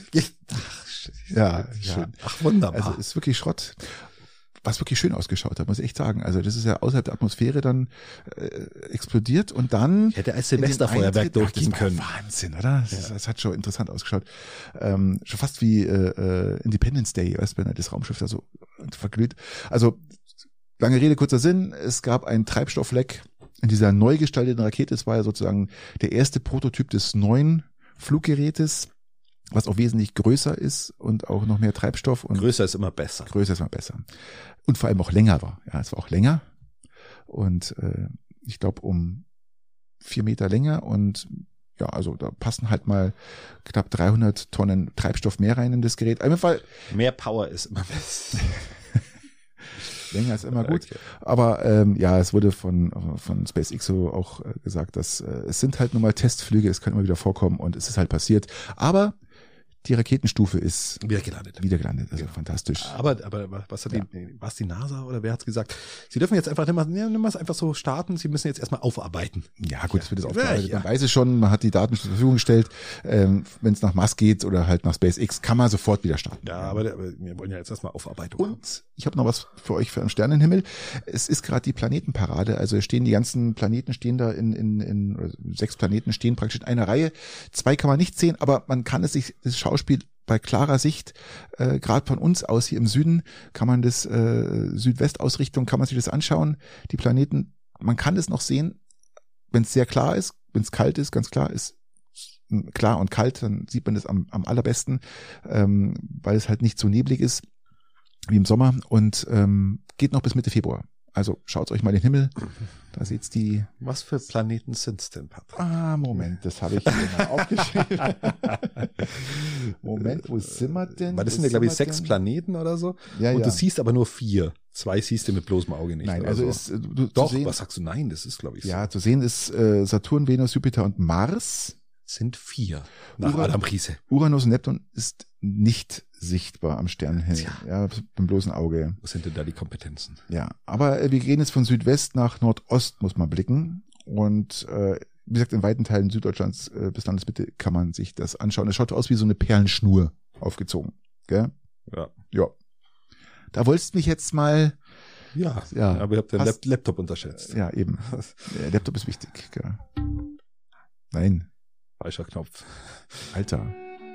Ja, schön. Ach, wunderbar. Also ist wirklich Schrott. Was wirklich schön ausgeschaut hat, muss ich echt sagen. Also das ist ja außerhalb der Atmosphäre dann explodiert und dann hätte als Silvesterfeuerwerk durchgehen können. Wahnsinn, oder? Das hat schon interessant ausgeschaut. Schon fast wie Independence Day, weißt du, wenn das Raumschiff da so verglüht. Also lange Rede, kurzer Sinn. Es gab einen Treibstoffleck in dieser neu gestalteten Rakete. Es war ja sozusagen der erste Prototyp des neuen Fluggerätes, was auch wesentlich größer ist und auch noch mehr Treibstoff. Und größer ist immer besser. Größer ist immer besser. Und vor allem auch länger war. Ja, es war auch länger. Und ich glaube um 4 Meter länger. Und ja, also da passen halt mal knapp 300 Tonnen Treibstoff mehr rein in das Gerät. Auf jeden Fall. Mehr Power ist immer besser. Länger ist immer gut. Okay. Aber ja, es wurde von SpaceX so auch gesagt, dass es sind halt nur mal Testflüge, es kann immer wieder vorkommen und es ist halt passiert. Aber die Raketenstufe ist wieder gelandet. Also fantastisch. Aber was hat die NASA oder wer hat's gesagt? Sie dürfen jetzt einfach nicht mehr einfach so starten. Sie müssen jetzt erstmal aufarbeiten. Ja, gut, es wird jetzt aufgearbeitet. Man weiß es schon, man hat die Daten zur Verfügung gestellt. Wenn es nach Musk geht oder halt nach SpaceX, kann man sofort wieder starten. Ja, aber wir wollen ja jetzt erstmal Aufarbeitung. Und ich habe noch was für euch für am Sternenhimmel. Es ist gerade die Planetenparade. Also die ganzen Planeten stehen da in 6 Planeten stehen praktisch in einer Reihe. 2 kann man nicht sehen, aber man kann es sich das Schauspiel bei klarer Sicht, gerade von uns aus hier im Süden, kann man das Südwestausrichtung, kann man sich das anschauen. Die Planeten, man kann es noch sehen, wenn es sehr klar ist, wenn es kalt ist, ganz klar ist, klar und kalt, dann sieht man das am allerbesten, weil es halt nicht so neblig ist wie im Sommer und geht noch bis Mitte Februar. Also schaut euch mal den Himmel, da seht's die. Was für Planeten sind's denn, Patrick? Moment, das habe ich hier mal aufgeschrieben. Moment, wo sind wir denn? Weil das sind ja, glaube ich, 6 Planeten oder so. Ja, und du siehst aber nur 4. 2 siehst du mit bloßem Auge nicht. Nein, also so. Doch, sehen, was sagst du? Nein, das ist, glaube ich, so. Ja, zu sehen ist Saturn, Venus, Jupiter und Mars. Sind 4 nach Adam Riese. Uranus und Neptun ist nicht sichtbar am Sternenhimmel, ja, beim bloßen Auge. Was sind denn da die Kompetenzen? Ja, aber wir gehen jetzt von Südwest nach Nordost, muss man blicken. Und wie gesagt, in weiten Teilen Süddeutschlands bis Landesmitte kann man sich das anschauen. Es schaut aus wie so eine Perlenschnur aufgezogen. Gell? Ja. Da wolltest du mich jetzt mal... Ja, aber ihr habt den Laptop unterschätzt. Ja, eben. Der Laptop ist wichtig. Gell? Nein. Falscher Knopf. Alter.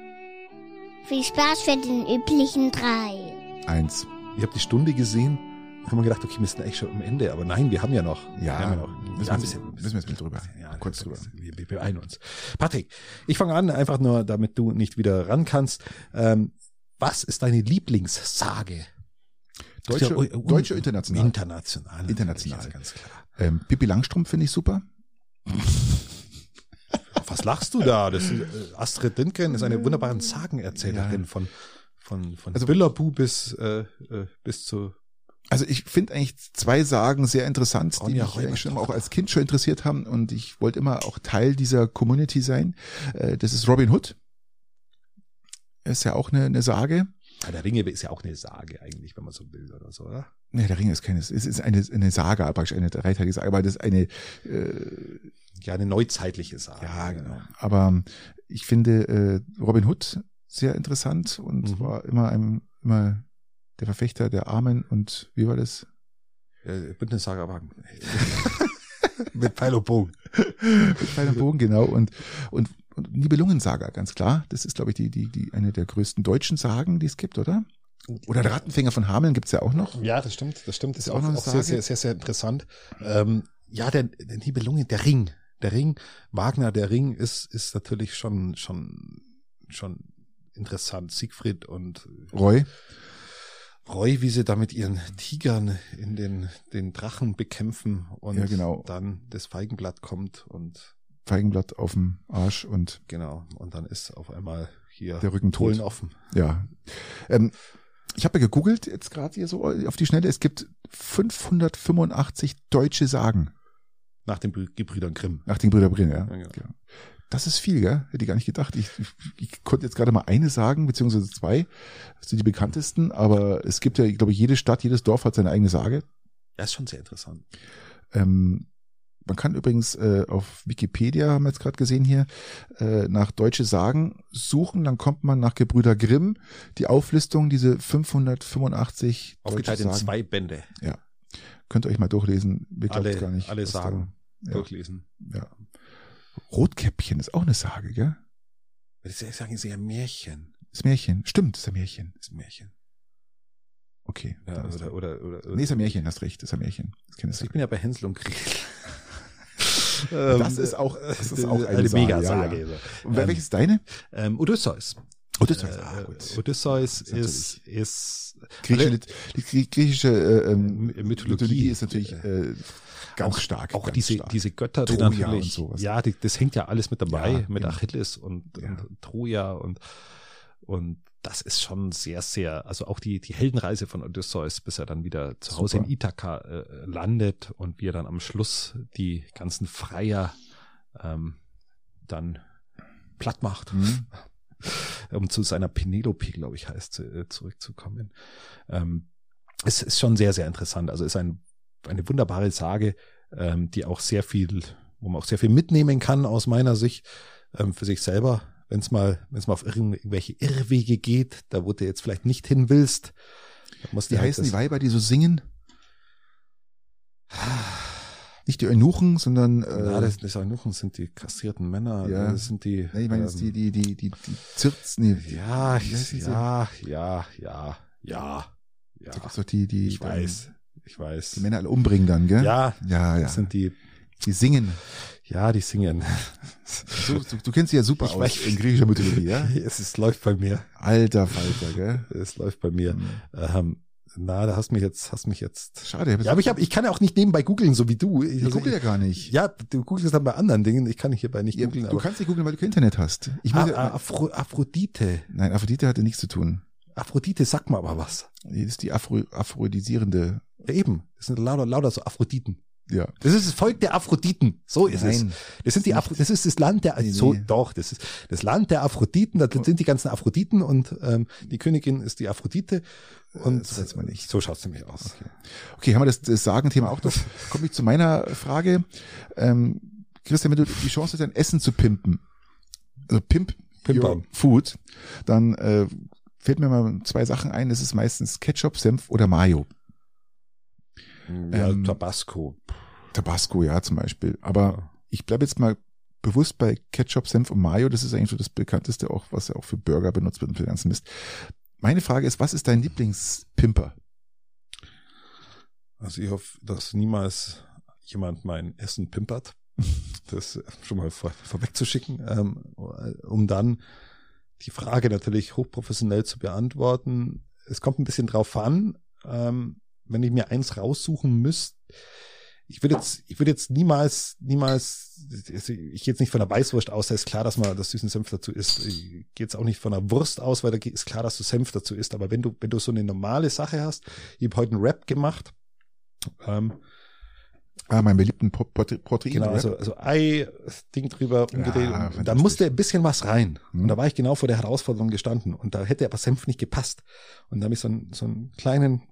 Viel Spaß für den üblichen 3. 1. Ich habe die Stunde gesehen. Haben wir gedacht, okay, wir sind eigentlich schon am Ende, aber nein, wir haben ja noch. Müssen wir jetzt mit drüber. Ja, kurz drüber. Wir beeilen uns. Patrick, ich fange an, einfach nur, damit du nicht wieder ran kannst. Was ist deine Lieblingssage? Deutsche international? International. Ganz klar. Pippi Langstrumpf finde ich super. Was lachst du da? Das ist, Astrid Lindgren ist eine wunderbare Sagenerzählerin von also Büllerbu bis zu. Also ich finde eigentlich 2 Sagen sehr interessant, die mich eigentlich schon auch als Kind schon interessiert haben und ich wollte immer auch Teil dieser Community sein. Das ist Robin Hood. Ist ja auch eine Sage. Ja, der Ringe ist ja auch eine Sage eigentlich, wenn man so will oder so, oder? Nee, der Ringe ist keine, es ist eine Sage, aber eine 3-teilige Sage, aber das ist eine eine neuzeitliche Sage. Ja, genau. Aber ich finde Robin Hood sehr interessant und war immer der Verfechter der Armen und wie war das? Bündnissagerwagen. Mit Pfeil und Bogen. Mit Pfeil und Bogen, genau. Und Nibelungensaga, ganz klar. Das ist, glaube ich, die eine der größten deutschen Sagen, die es gibt, oder? Oder der Rattenfänger von Hameln gibt's ja auch noch. Ja, das stimmt. Das ist auch noch eine sehr, Sage. sehr, sehr interessant. Ja, der Nibelungen, der Ring, Wagner, der Ring ist natürlich schon interessant. Siegfried und Roy, wie sie da mit ihren Tigern in den Drachen bekämpfen und Ja, genau. dann das Feigenblatt kommt und Feigenblatt auf dem Arsch und genau, und dann ist auf einmal hier der Rücken tot. Polen offen. Ja. Ich habe ja gegoogelt jetzt gerade hier so auf die Schnelle. Es gibt 585 deutsche Sagen. Nach den Gebrüdern Grimm. Nach den Brüdern Grimm, ja. Ja, genau. Genau. Das ist viel, gell? Hätte ich gar nicht gedacht. Ich konnte jetzt gerade mal eine sagen, beziehungsweise zwei. Das sind die bekanntesten. Aber es gibt ja, glaube ich, jede Stadt, jedes Dorf hat seine eigene Sage. Das ist schon sehr interessant. Man kann übrigens auf Wikipedia, haben wir jetzt gerade gesehen hier, nach deutsche Sagen suchen, dann kommt man nach Gebrüder Grimm, die Auflistung, diese 585 Aufgeteilt deutsche in Sagen. 2 Bände. Ja, könnt ihr euch mal durchlesen. Wir glauben gar nicht. Alle was da- Sagen Ja. durchlesen. Ja. Rotkäppchen ist auch eine Sage, gell? Das ist ja ein Märchen. Das Märchen. Stimmt, das ist ein Märchen. Das ist ein Märchen. Okay. Ja, dann ist- oder Nee, ist ein Märchen, hast recht, ist ein Märchen. Das kenne also ich bin ja bei Hänsel und Gretel. Das ist auch eine Sage, Megasage. ja, ja. Und welches ist deine? Odysseus. Odysseus. Odysseus Das ist Die griechische Mythologie ist natürlich ganz stark. auch ganz diese stark. diese Götter, die Troja natürlich, und sowas. ja, das hängt ja alles mit dabei, Ja, mit genau. Achilles und Troja und das ist schon sehr, sehr, also auch die Heldenreise von Odysseus, bis er dann wieder zu Hause Super. in Ithaka landet und wie er dann am Schluss die ganzen Freier dann platt macht, um zu seiner Penelope, glaube ich, heißt, zurückzukommen. Es ist schon sehr, sehr interessant. Also ist eine wunderbare Sage, die auch sehr viel, wo man auch sehr viel mitnehmen kann aus meiner Sicht für sich selber. Wenn es mal auf irgendwelche Irrwege geht, da wo du jetzt vielleicht nicht hin willst, Wie heißen die Weiber, die so singen? Nicht die Eunuchen, sondern das Eunuchen sind die kastrierten Männer. Ja. Das sind die. nee, ich meine jetzt die Zirz, nee. Ja, Wie heißen sie? ja. Da gibt's doch die Ich weiß. die Männer alle umbringen dann, gell? Ja, ja. das sind die. Die singen. Ja, die singen. Du kennst sie ja super Ich aus weiß- in griechischer Mythologie, ja? Es läuft bei mir. Alter Falter, gell? Es läuft bei mir. Da hast mich jetzt. Schade. Ja, aber ich kann ja auch nicht nebenbei googeln, so wie du. Ich google ja gar nicht. Ja, du googelst dann bei anderen Dingen. Ich kann hierbei nicht Ja, googeln. du kannst nicht googeln, weil du kein Internet hast. Ich muss Aphrodite. Nein, Aphrodite hatte nichts zu tun. Aphrodite, sag mal aber was. Das ist die aphrodisierende. Ja, eben. Das sind lauter so Aphroditen. Ja. Das ist das Volk der Aphroditen. So ist Nein, es. Das sind die das ist das Land der, Nee, so, nee. doch, das ist das Land der Aphroditen. Da sind die ganzen Aphroditen und die Königin ist die Aphrodite. Und das weiß man nicht. So schaut's nämlich aus. Okay, haben wir das Sagen-Thema auch noch. Komme ich zu meiner Frage. Christian, wenn du die Chance hast, dein Essen zu pimpen, also Pimp your Pimpern. Food, dann fällt mir mal 2 Sachen ein. Das ist meistens Ketchup, Senf oder Mayo. Ja, Ähm, Tabasco. Tabasco, ja, zum Beispiel. Aber ich bleibe jetzt mal bewusst bei Ketchup, Senf und Mayo. Das ist eigentlich so das bekannteste, auch was ja auch für Burger benutzt wird und für den ganzen Mist. Meine Frage ist, was ist dein Lieblingspimper? Also ich hoffe, dass niemals jemand mein Essen pimpert. Das schon mal vorwegzuschicken, um dann die Frage natürlich hochprofessionell zu beantworten. Es kommt ein bisschen drauf an, wenn ich mir eins raussuchen müsste. Ich würde jetzt niemals, also ich gehe jetzt nicht von der Weißwurst aus, da ist klar, dass man das süßen Senf dazu isst. Ich gehe jetzt auch nicht von der Wurst aus, weil da ist klar, dass du Senf dazu isst. Aber wenn du so eine normale Sache hast, ich habe heute einen Wrap gemacht, Meinen beliebten Protein. genau, also Ei, Ding drüber, umgedreht. Ja, Und da musste ein bisschen was rein. Und da war ich genau vor der Herausforderung gestanden. Und da hätte aber Senf nicht gepasst. Und da habe ich so einen kleinen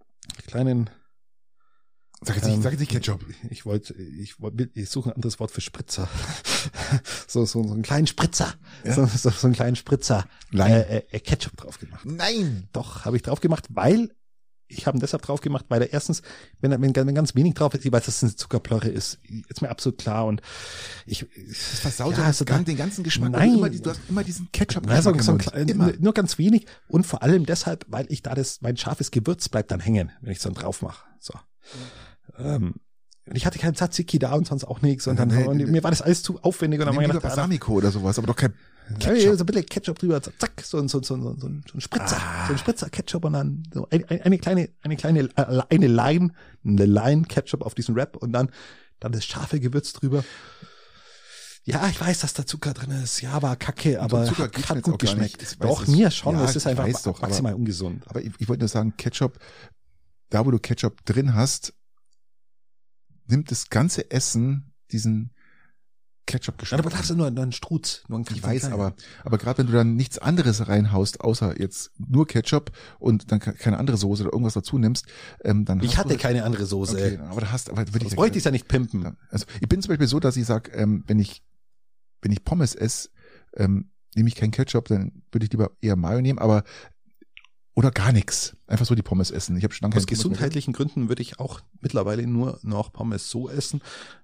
Sag jetzt nicht Ketchup. Ich suche ein anderes Wort für Spritzer. so einen kleinen Spritzer. Ja. So einen kleinen Spritzer. Leim. Ketchup drauf gemacht. Nein! Doch, habe ich drauf gemacht, weil ich habe ihn deshalb drauf gemacht, weil er erstens, wenn ganz wenig drauf ist, weil das eine Zuckerplörre ist mir absolut klar und das versaut den ganzen Geschmack. Nein. Du hast immer diesen Ketchup. Nur ganz wenig und vor allem deshalb, weil mein scharfes Gewürz bleibt dann hängen, wenn ich es dann drauf mache. So. Ich hatte keinen Tzatziki da und sonst auch nichts und mir war das alles zu aufwendig und dann habe ich gedacht, Balsamico oder sowas, aber doch kein Ketchup. So ein bisschen Ketchup drüber, zack, so ein Spritzer, so ein Spritzer Ketchup und dann so eine Line Ketchup auf diesen Wrap und dann das scharfe Gewürz drüber. Ja, ich weiß, dass da Zucker drin ist. Ja, war kacke, aber hat gut geschmeckt. Doch, mir schon. Es ist einfach maximal ungesund. Aber ich wollte nur sagen, Ketchup, da wo du Ketchup drin hast, nimmt das ganze Essen diesen Ketchup-Geschmack. Aber da hast du nur einen Struz. Ich weiß, aber gerade wenn du dann nichts anderes reinhaust, außer jetzt nur Ketchup und dann keine andere Soße oder irgendwas dazu nimmst, dann ich hatte keine andere Soße. Okay, aber würde wollte ich ja nicht pimpen. Also ich bin zum Beispiel so, dass ich sage, wenn ich Pommes esse, nehme ich keinen Ketchup, dann würde ich lieber eher Mayo nehmen, oder gar nichts. Einfach so die Pommes essen. Ich habe schon lange aus gesundheitlichen Gründen würde ich auch mittlerweile nur noch Pommes so essen.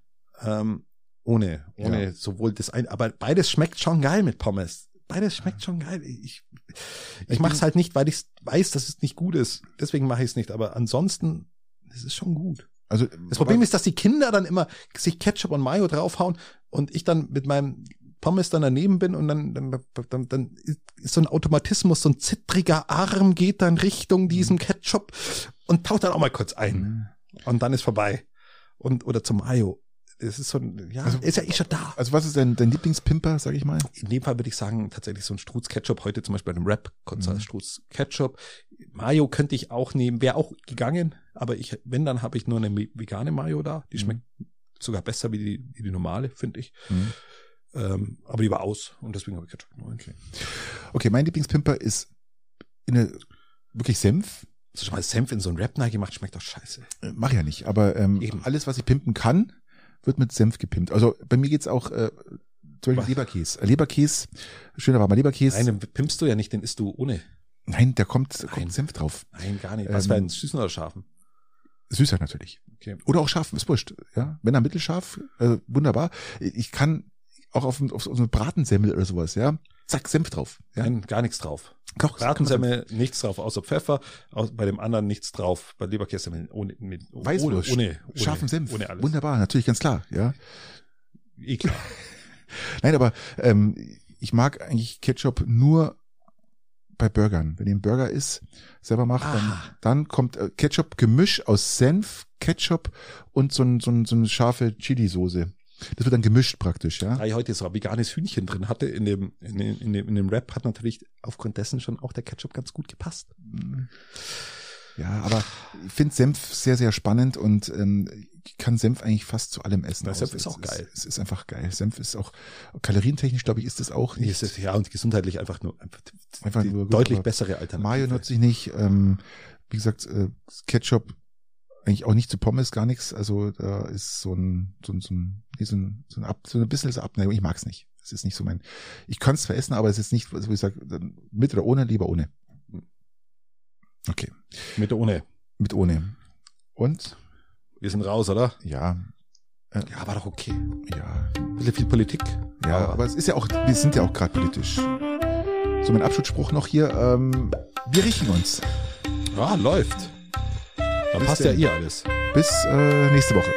Ohne sowohl das eine, aber beides schmeckt schon geil mit Pommes. Beides schmeckt schon geil. Ich mache es halt nicht, weil ich weiß, dass es nicht gut ist. Deswegen mache ich es nicht. Aber ansonsten, es ist schon gut. Also das Problem ist, dass die Kinder dann immer sich Ketchup und Mayo draufhauen und ich dann mit meinem Pommes dann daneben bin und dann ist so ein Automatismus, so ein zittriger Arm geht dann Richtung diesem Ketchup und taucht dann auch mal kurz ein. Und dann ist vorbei. Oder zum Mayo. Es ist so ist ja schon da. Also was ist dein Lieblingspimper, sag ich mal? In dem Fall würde ich sagen, tatsächlich so ein Struz-Ketchup. Heute zum Beispiel bei einem Wrap, kurzer Struz-Ketchup. Mayo könnte ich auch nehmen, wäre auch gegangen. Aber wenn, dann habe ich nur eine vegane Mayo da. Die schmeckt sogar besser wie die normale, finde ich. Aber die war aus und deswegen habe ich Ketchup. Okay, mein Lieblingspimper ist wirklich Senf. Hast du schon mal Senf in so einen Wrap gemacht? Schmeckt doch scheiße. Mach ja nicht, aber alles, was ich pimpen kann, wird mit Senf gepimpt. Also bei mir geht's auch zum Beispiel Leberkäse. Leberkäse, schöner warmer Leberkäse. Nein, den pimpst du ja nicht, den isst du ohne. Nein, da kommt Senf drauf. Nein, gar nicht. Was für einen süßen oder scharfen? Süßer natürlich. Okay. Oder auch scharf, ist wurscht. Ja, wenn er mittelscharf, wunderbar. Ich kann auch auf so eine Bratensemmel oder sowas, ja, zack, Senf drauf. Ja? Nein, gar nichts drauf. Bratensemmel, nichts drauf, außer Pfeffer. Bei dem anderen nichts drauf. Bei Leberkässemmel ohne scharfen Senf. Ohne alles. Wunderbar, natürlich, ganz klar, ja. Klar. Nein, aber ich mag eigentlich Ketchup nur bei Burgern. Wenn ihr einen Burger selber macht, dann kommt Ketchup-Gemisch aus Senf, Ketchup und so eine scharfe Chili-Soße. Das wird dann gemischt praktisch, ja. Da ich heute so ein veganes Hühnchen drin hatte, in dem Wrap hat natürlich aufgrund dessen schon auch der Ketchup ganz gut gepasst. Ja, aber ich finde Senf sehr, sehr spannend und ich kann Senf eigentlich fast zu allem essen. Senf ist auch geil. Es ist einfach geil. Senf ist auch kalorientechnisch, glaube ich, ist es auch nicht. Ja, und gesundheitlich einfach nur deutlich bessere Alternative. Mayo nutze ich nicht. Wie gesagt, Ketchup eigentlich auch nicht zu Pommes, gar nichts. Also da ist so ein bisschen Abneigung. Ich mag's nicht. Das ist nicht so ich kann es zwar essen, aber es ist nicht, wo ich sage, mit oder ohne, lieber ohne. Okay. Mit ohne. Mit ohne. Und? Wir sind raus, oder? Ja. Ja, war doch okay. Ja. Ein bisschen viel Politik. Ja, aber es ist ja auch, wir sind ja auch gerade politisch. So, mein Abschlussspruch noch hier, wir riechen uns. Ja, läuft. Da passt ja alles. Bis nächste Woche.